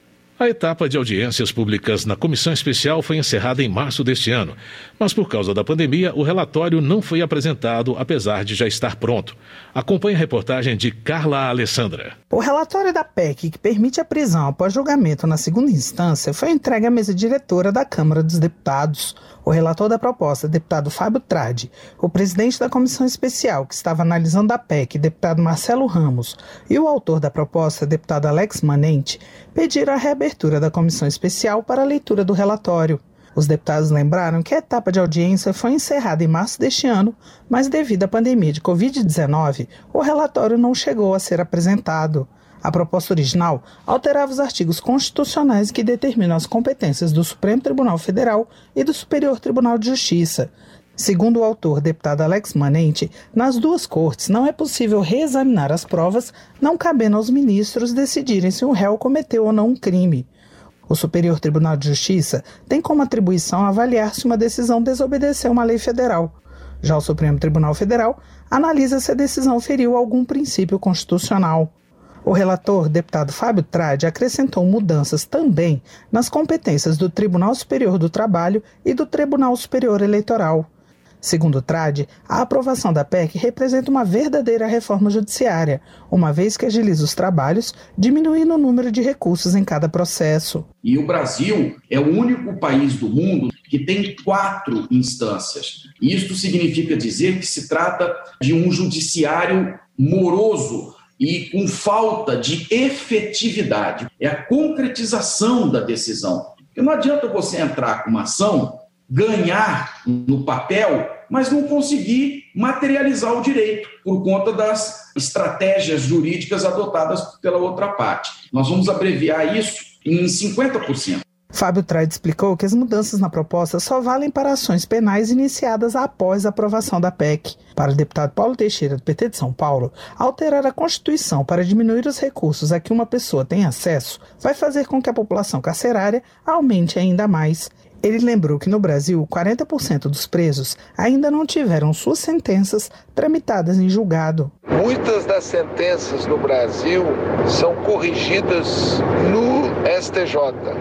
A etapa de audiências públicas na comissão especial foi encerrada em março deste ano, mas por causa da pandemia, o relatório não foi apresentado, apesar de já estar pronto. Acompanhe a reportagem de Carla Alessandra. O relatório da PEC, que permite a prisão após julgamento na segunda instância, foi entregue à mesa diretora da Câmara dos Deputados. O relator da proposta, deputado Fábio Tradi, o presidente da comissão especial, que estava analisando a PEC, deputado Marcelo Ramos, e o autor da proposta, deputado Alex Manente, pediram a reabertura da comissão especial para a leitura do relatório. Os deputados lembraram que a etapa de audiência foi encerrada em março deste ano, mas devido à pandemia de Covid-19, o relatório não chegou a ser apresentado. A proposta original alterava os artigos constitucionais que determinam as competências do Supremo Tribunal Federal e do Superior Tribunal de Justiça. Segundo o autor, deputado Alex Manente, nas duas cortes não é possível reexaminar as provas, não cabendo aos ministros decidirem se o réu cometeu ou não um crime. O Superior Tribunal de Justiça tem como atribuição avaliar se uma decisão desobedeceu uma lei federal. Já o Supremo Tribunal Federal analisa se a decisão feriu algum princípio constitucional. O relator, deputado Fábio Tradi, acrescentou mudanças também nas competências do Tribunal Superior do Trabalho e do Tribunal Superior Eleitoral. Segundo Tradi, a aprovação da PEC representa uma verdadeira reforma judiciária, uma vez que agiliza os trabalhos, diminuindo o número de recursos em cada processo. E o Brasil é o único país do mundo que tem 4 instâncias. Isto significa dizer que se trata de um judiciário moroso e com falta de efetividade. É a concretização da decisão. Porque não adianta você entrar com uma ação, ganhar no papel, mas não conseguir materializar o direito por conta das estratégias jurídicas adotadas pela outra parte. Nós vamos abreviar isso em 50%. Fábio Tradi explicou que as mudanças na proposta só valem para ações penais iniciadas após a aprovação da PEC. Para o deputado Paulo Teixeira, do PT de São Paulo, alterar a Constituição para diminuir os recursos a que uma pessoa tem acesso vai fazer com que a população carcerária aumente ainda mais. Ele lembrou que no Brasil, 40% dos presos ainda não tiveram suas sentenças tramitadas em julgado. Muitas das sentenças no Brasil são corrigidas no STJ.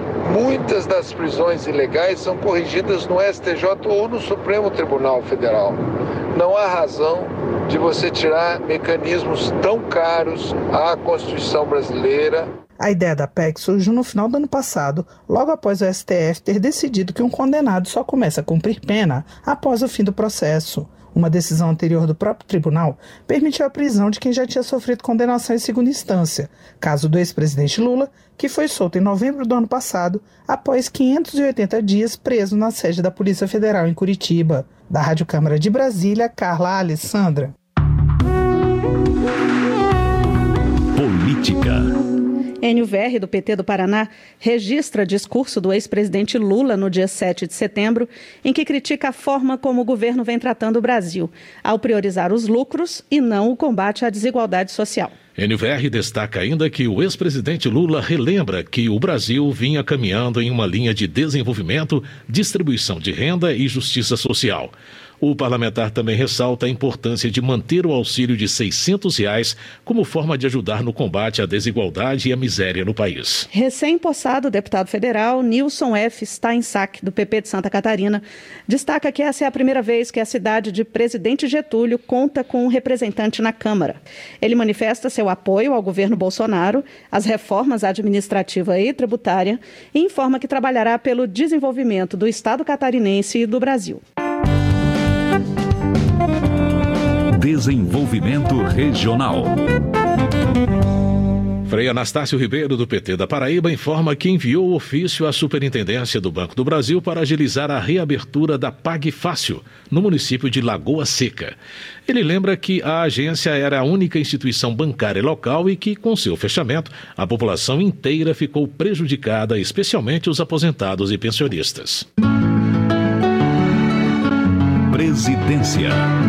Muitas das prisões ilegais são corrigidas no STJ ou no Supremo Tribunal Federal. Não há razão de você tirar mecanismos tão caros à Constituição brasileira. A ideia da PEC surgiu no final do ano passado, logo após o STF ter decidido que um condenado só começa a cumprir pena após o fim do processo. Uma decisão anterior do próprio tribunal permitiu a prisão de quem já tinha sofrido condenação em segunda instância, caso do ex-presidente Lula, que foi solto em novembro do ano passado, após 580 dias preso na sede da Polícia Federal em Curitiba. Da Rádio Câmara de Brasília, Carla Alessandra. Política. Enio Verri, do PT do Paraná, registra discurso do ex-presidente Lula no dia 7 de setembro, em que critica a forma como o governo vem tratando o Brasil, ao priorizar os lucros e não o combate à desigualdade social. Enio Verri destaca ainda que o ex-presidente Lula relembra que o Brasil vinha caminhando em uma linha de desenvolvimento, distribuição de renda e justiça social. O parlamentar também ressalta a importância de manter o auxílio de R$ 600 como forma de ajudar no combate à desigualdade e à miséria no país. Recém-possado deputado federal Nilson F. Steinsack, do PP de Santa Catarina, destaca que essa é a primeira vez que a cidade de Presidente Getúlio conta com um representante na Câmara. Ele manifesta seu apoio ao governo Bolsonaro, às reformas administrativa e tributária e informa que trabalhará pelo desenvolvimento do Estado catarinense e do Brasil. Desenvolvimento regional. Frei Anastácio Ribeiro, do PT da Paraíba, informa que enviou ofício à Superintendência do Banco do Brasil para agilizar a reabertura da Pague Fácil, no município de Lagoa Seca. Ele lembra que a agência era a única instituição bancária local e que, com seu fechamento, a população inteira ficou prejudicada, especialmente os aposentados e pensionistas. Presidência.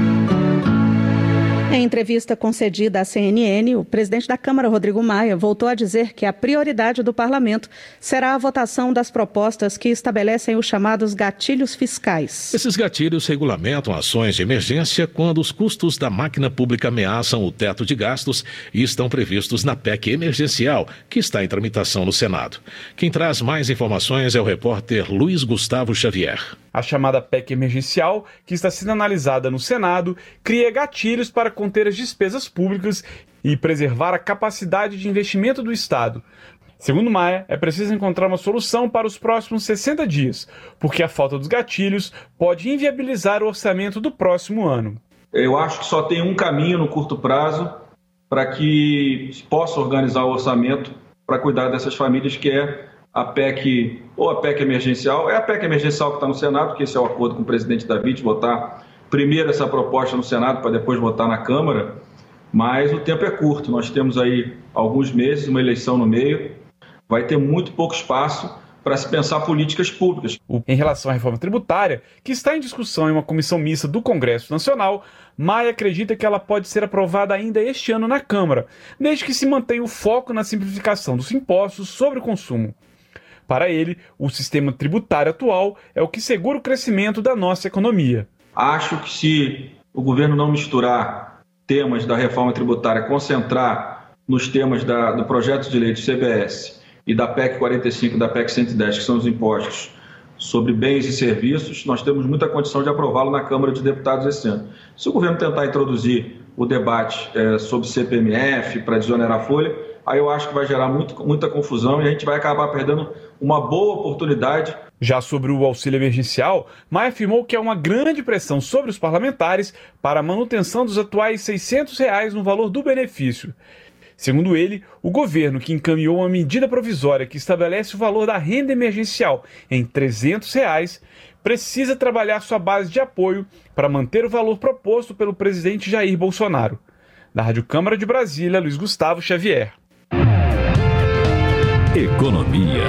Em entrevista concedida à CNN, o presidente da Câmara, Rodrigo Maia, voltou a dizer que a prioridade do parlamento será a votação das propostas que estabelecem os chamados gatilhos fiscais. Esses gatilhos regulamentam ações de emergência quando os custos da máquina pública ameaçam o teto de gastos e estão previstos na PEC emergencial, que está em tramitação no Senado. Quem traz mais informações é o repórter Luiz Gustavo Xavier. A chamada PEC emergencial, que está sendo analisada no Senado, cria gatilhos para conter as despesas públicas e preservar a capacidade de investimento do Estado. Segundo Maia, é preciso encontrar uma solução para os próximos 60 dias, porque a falta dos gatilhos pode inviabilizar o orçamento do próximo ano. Eu acho que só tem um caminho no curto prazo para que se possa organizar o orçamento para cuidar dessas famílias, que é a PEC, ou a PEC emergencial. É a PEC emergencial que está no Senado, que esse é o acordo com o presidente David, de votar primeiro essa proposta no Senado para depois votar na Câmara, mas o tempo é curto. Nós temos aí alguns meses, uma eleição no meio, vai ter muito pouco espaço para se pensar políticas públicas. Em relação à reforma tributária, que está em discussão em uma comissão mista do Congresso Nacional, Maia acredita que ela pode ser aprovada ainda este ano na Câmara, desde que se mantenha o foco na simplificação dos impostos sobre o consumo. Para ele, o sistema tributário atual é o que segura o crescimento da nossa economia. Acho que se o governo não misturar temas da reforma tributária, concentrar nos temas do projeto de lei do CBS e da PEC 45 e da PEC 110, que são os impostos sobre bens e serviços, nós temos muita condição de aprová-lo na Câmara de Deputados esse ano. Se o governo tentar introduzir o debate sobre CPMF para desonerar a folha, aí eu acho que vai gerar muita confusão e a gente vai acabar perdendo uma boa oportunidade. Já sobre o auxílio emergencial, Maia afirmou que há uma grande pressão sobre os parlamentares para a manutenção dos atuais R$ 600 no valor do benefício. Segundo ele, o governo, que encaminhou uma medida provisória que estabelece o valor da renda emergencial em R$ 300, precisa trabalhar sua base de apoio para manter o valor proposto pelo presidente Jair Bolsonaro. Da Rádio Câmara de Brasília, Luiz Gustavo Xavier. Economia.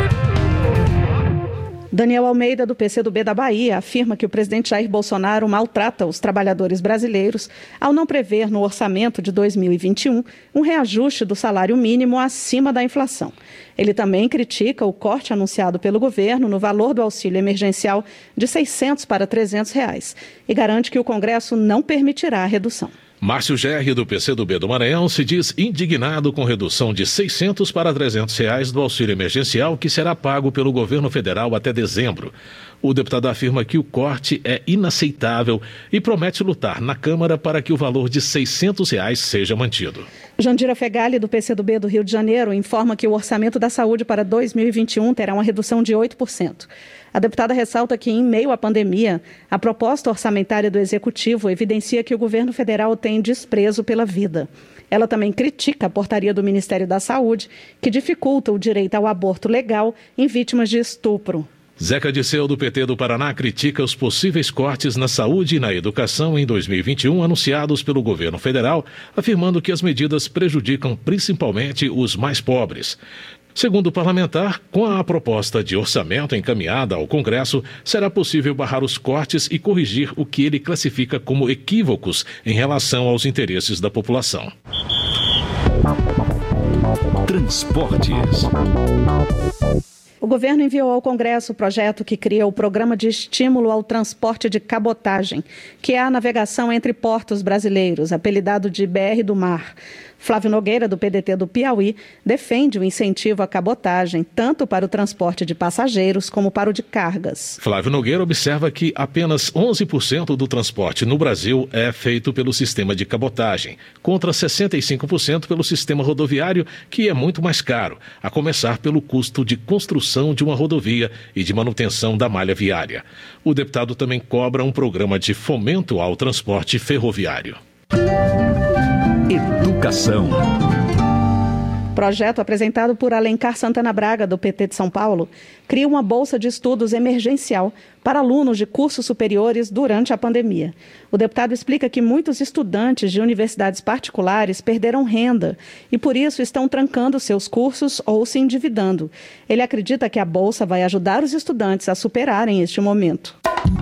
Daniel Almeida, do PCdoB da Bahia, afirma que o presidente Jair Bolsonaro maltrata os trabalhadores brasileiros ao não prever no orçamento de 2021 um reajuste do salário mínimo acima da inflação. Ele também critica o corte anunciado pelo governo no valor do auxílio emergencial de R$ 600 para R$ 300 e garante que o Congresso não permitirá a redução. Márcio Gerri, do PCdoB do Maranhão, se diz indignado com redução de R$ 600 para R$ 300 do auxílio emergencial que será pago pelo governo federal até dezembro. O deputado afirma que o corte é inaceitável e promete lutar na Câmara para que o valor de R$ 600 seja mantido. Jandira Fegali, do PCdoB do Rio de Janeiro, informa que o orçamento da saúde para 2021 terá uma redução de 8%. A deputada ressalta que, em meio à pandemia, a proposta orçamentária do Executivo evidencia que o governo federal tem desprezo pela vida. Ela também critica a portaria do Ministério da Saúde, que dificulta o direito ao aborto legal em vítimas de estupro. Zeca Disseu, do PT do Paraná, critica os possíveis cortes na saúde e na educação em 2021 anunciados pelo governo federal, afirmando que as medidas prejudicam principalmente os mais pobres. Segundo o parlamentar, com a proposta de orçamento encaminhada ao Congresso, será possível barrar os cortes e corrigir o que ele classifica como equívocos em relação aos interesses da população. Transportes. O governo enviou ao Congresso o projeto que cria o Programa de Estímulo ao Transporte de Cabotagem, que é a navegação entre portos brasileiros, apelidado de BR do Mar. Flávio Nogueira, do PDT do Piauí, defende o incentivo à cabotagem, tanto para o transporte de passageiros como para o de cargas. Flávio Nogueira observa que apenas 11% do transporte no Brasil é feito pelo sistema de cabotagem, contra 65% pelo sistema rodoviário, que é muito mais caro, a começar pelo custo de construção de uma rodovia e de manutenção da malha viária. O deputado também cobra um programa de fomento ao transporte ferroviário. Educação. Projeto apresentado por Alencar Santana Braga, do PT de São Paulo, cria uma bolsa de estudos emergencial para alunos de cursos superiores durante a pandemia. O deputado explica que muitos estudantes de universidades particulares perderam renda e, por isso, estão trancando seus cursos ou se endividando. Ele acredita que a bolsa vai ajudar os estudantes a superarem este momento.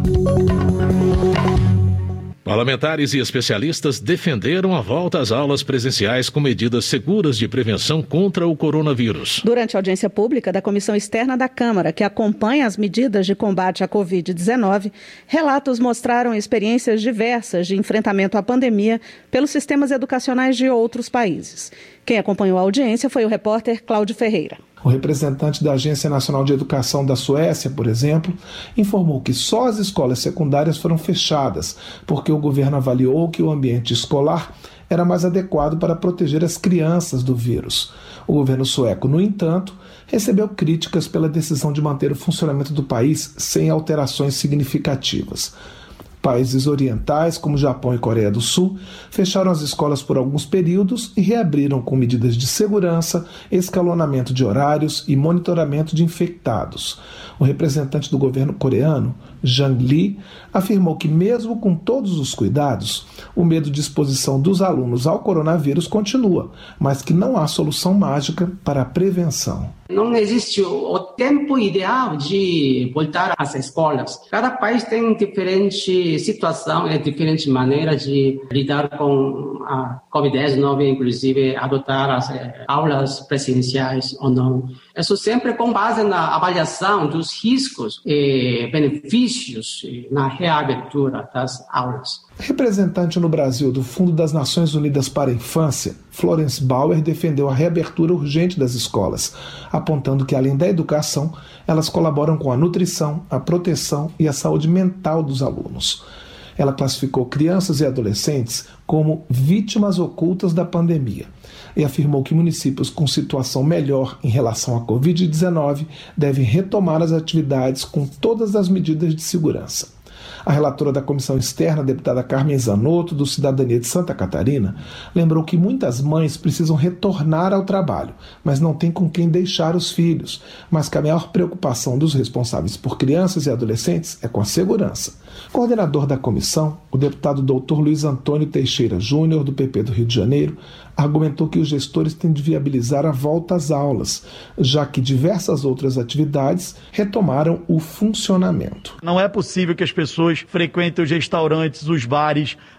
Parlamentares e especialistas defenderam a volta às aulas presenciais com medidas seguras de prevenção contra o coronavírus. Durante a audiência pública da Comissão Externa da Câmara, que acompanha as medidas de combate à Covid-19, relatos mostraram experiências diversas de enfrentamento à pandemia pelos sistemas educacionais de outros países. Quem acompanhou a audiência foi o repórter Cláudio Ferreira. O representante da Agência Nacional de Educação da Suécia, por exemplo, informou que só as escolas secundárias foram fechadas, porque o governo avaliou que o ambiente escolar era mais adequado para proteger as crianças do vírus. O governo sueco, no entanto, recebeu críticas pela decisão de manter o funcionamento do país sem alterações significativas. Países orientais, como Japão e Coreia do Sul, fecharam as escolas por alguns períodos e reabriram com medidas de segurança, escalonamento de horários e monitoramento de infectados. O representante do governo coreano, Jang Lee, afirmou que mesmo com todos os cuidados, o medo de exposição dos alunos ao coronavírus continua, mas que não há solução mágica para a prevenção. Não existe o tempo ideal de voltar às escolas. Cada país tem diferente situação e diferente maneira de lidar com a Covid-19, inclusive adotar as aulas presenciais ou não. Isso sempre com base na avaliação dos riscos e benefícios na reabertura das aulas. Representante no Brasil do Fundo das Nações Unidas para a Infância, Florence Bauer defendeu a reabertura urgente das escolas, apontando que, além da educação, elas colaboram com a nutrição, a proteção e a saúde mental dos alunos. Ela classificou crianças e adolescentes como vítimas ocultas da pandemia e afirmou que municípios com situação melhor em relação à Covid-19 devem retomar as atividades com todas as medidas de segurança. A relatora da Comissão Externa, a deputada Carmen Zanotto, do Cidadania de Santa Catarina, lembrou que muitas mães precisam retornar ao trabalho, mas não têm com quem deixar os filhos, mas que a maior preocupação dos responsáveis por crianças e adolescentes é com a segurança. Coordenador da comissão, o deputado Dr. Luiz Antônio Teixeira Júnior, do PP do Rio de Janeiro, argumentou que os gestores têm de viabilizar a volta às aulas, já que diversas outras atividades retomaram o funcionamento. Não é possível que as pessoas frequentem os restaurantes, os bares,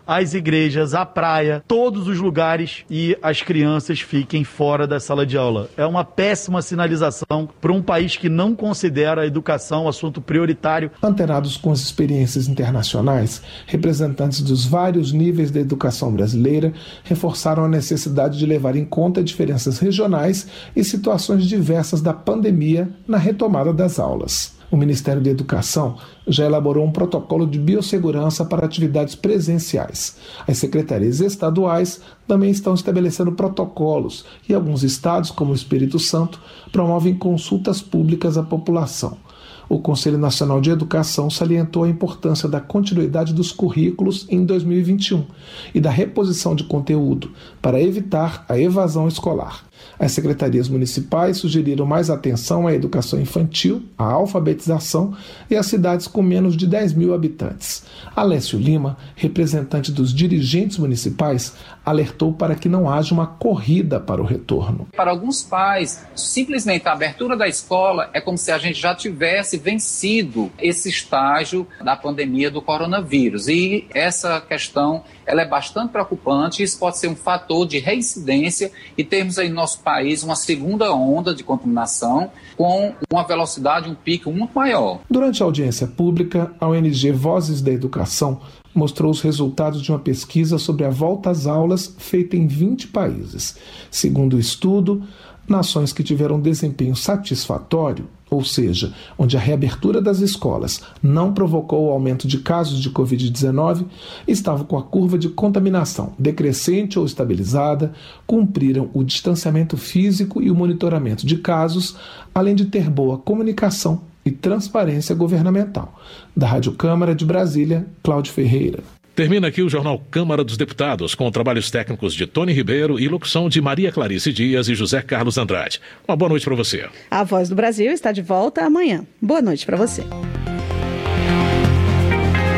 as igrejas, a praia, todos os lugares, e as crianças fiquem fora da sala de aula. É uma péssima sinalização para um país que não considera a educação assunto prioritário. Antenados com as experiências internacionais, representantes dos vários níveis da educação brasileira reforçaram a necessidade de levar em conta diferenças regionais e situações diversas da pandemia na retomada das aulas. O Ministério da Educação já elaborou um protocolo de biossegurança para atividades presenciais. As secretarias estaduais também estão estabelecendo protocolos e alguns estados, como o Espírito Santo, promovem consultas públicas à população. O Conselho Nacional de Educação salientou a importância da continuidade dos currículos em 2021 e da reposição de conteúdo para evitar a evasão escolar. As secretarias municipais sugeriram mais atenção à educação infantil, à alfabetização e às cidades com menos de 10 mil habitantes. Alessio Lima, representante dos dirigentes municipais, alertou para que não haja uma corrida para o retorno. Para alguns pais, simplesmente a abertura da escola é como se a gente já tivesse vencido esse estágio da pandemia do coronavírus. E essa questão ela é bastante preocupante. Isso pode ser um fator de reincidência e termos aí no nosso país uma segunda onda de contaminação com uma velocidade, um pico muito maior. Durante a audiência pública, a ONG Vozes da Educação mostrou os resultados de uma pesquisa sobre a volta às aulas feita em 20 países. Segundo o estudo, nações que tiveram desempenho satisfatório, ou seja, onde a reabertura das escolas não provocou o aumento de casos de Covid-19, estavam com a curva de contaminação decrescente ou estabilizada, cumpriram o distanciamento físico e o monitoramento de casos, além de ter boa comunicação e transparência governamental. Da Rádio Câmara de Brasília, Cláudio Ferreira. Termina aqui o Jornal Câmara dos Deputados, com trabalhos técnicos de Tony Ribeiro e locução de Maria Clarice Dias e José Carlos Andrade. Uma boa noite para você. A Voz do Brasil está de volta amanhã. Boa noite para você.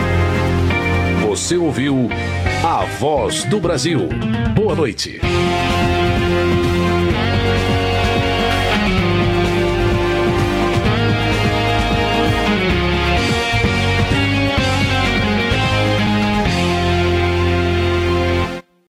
Você ouviu A Voz do Brasil. Boa noite.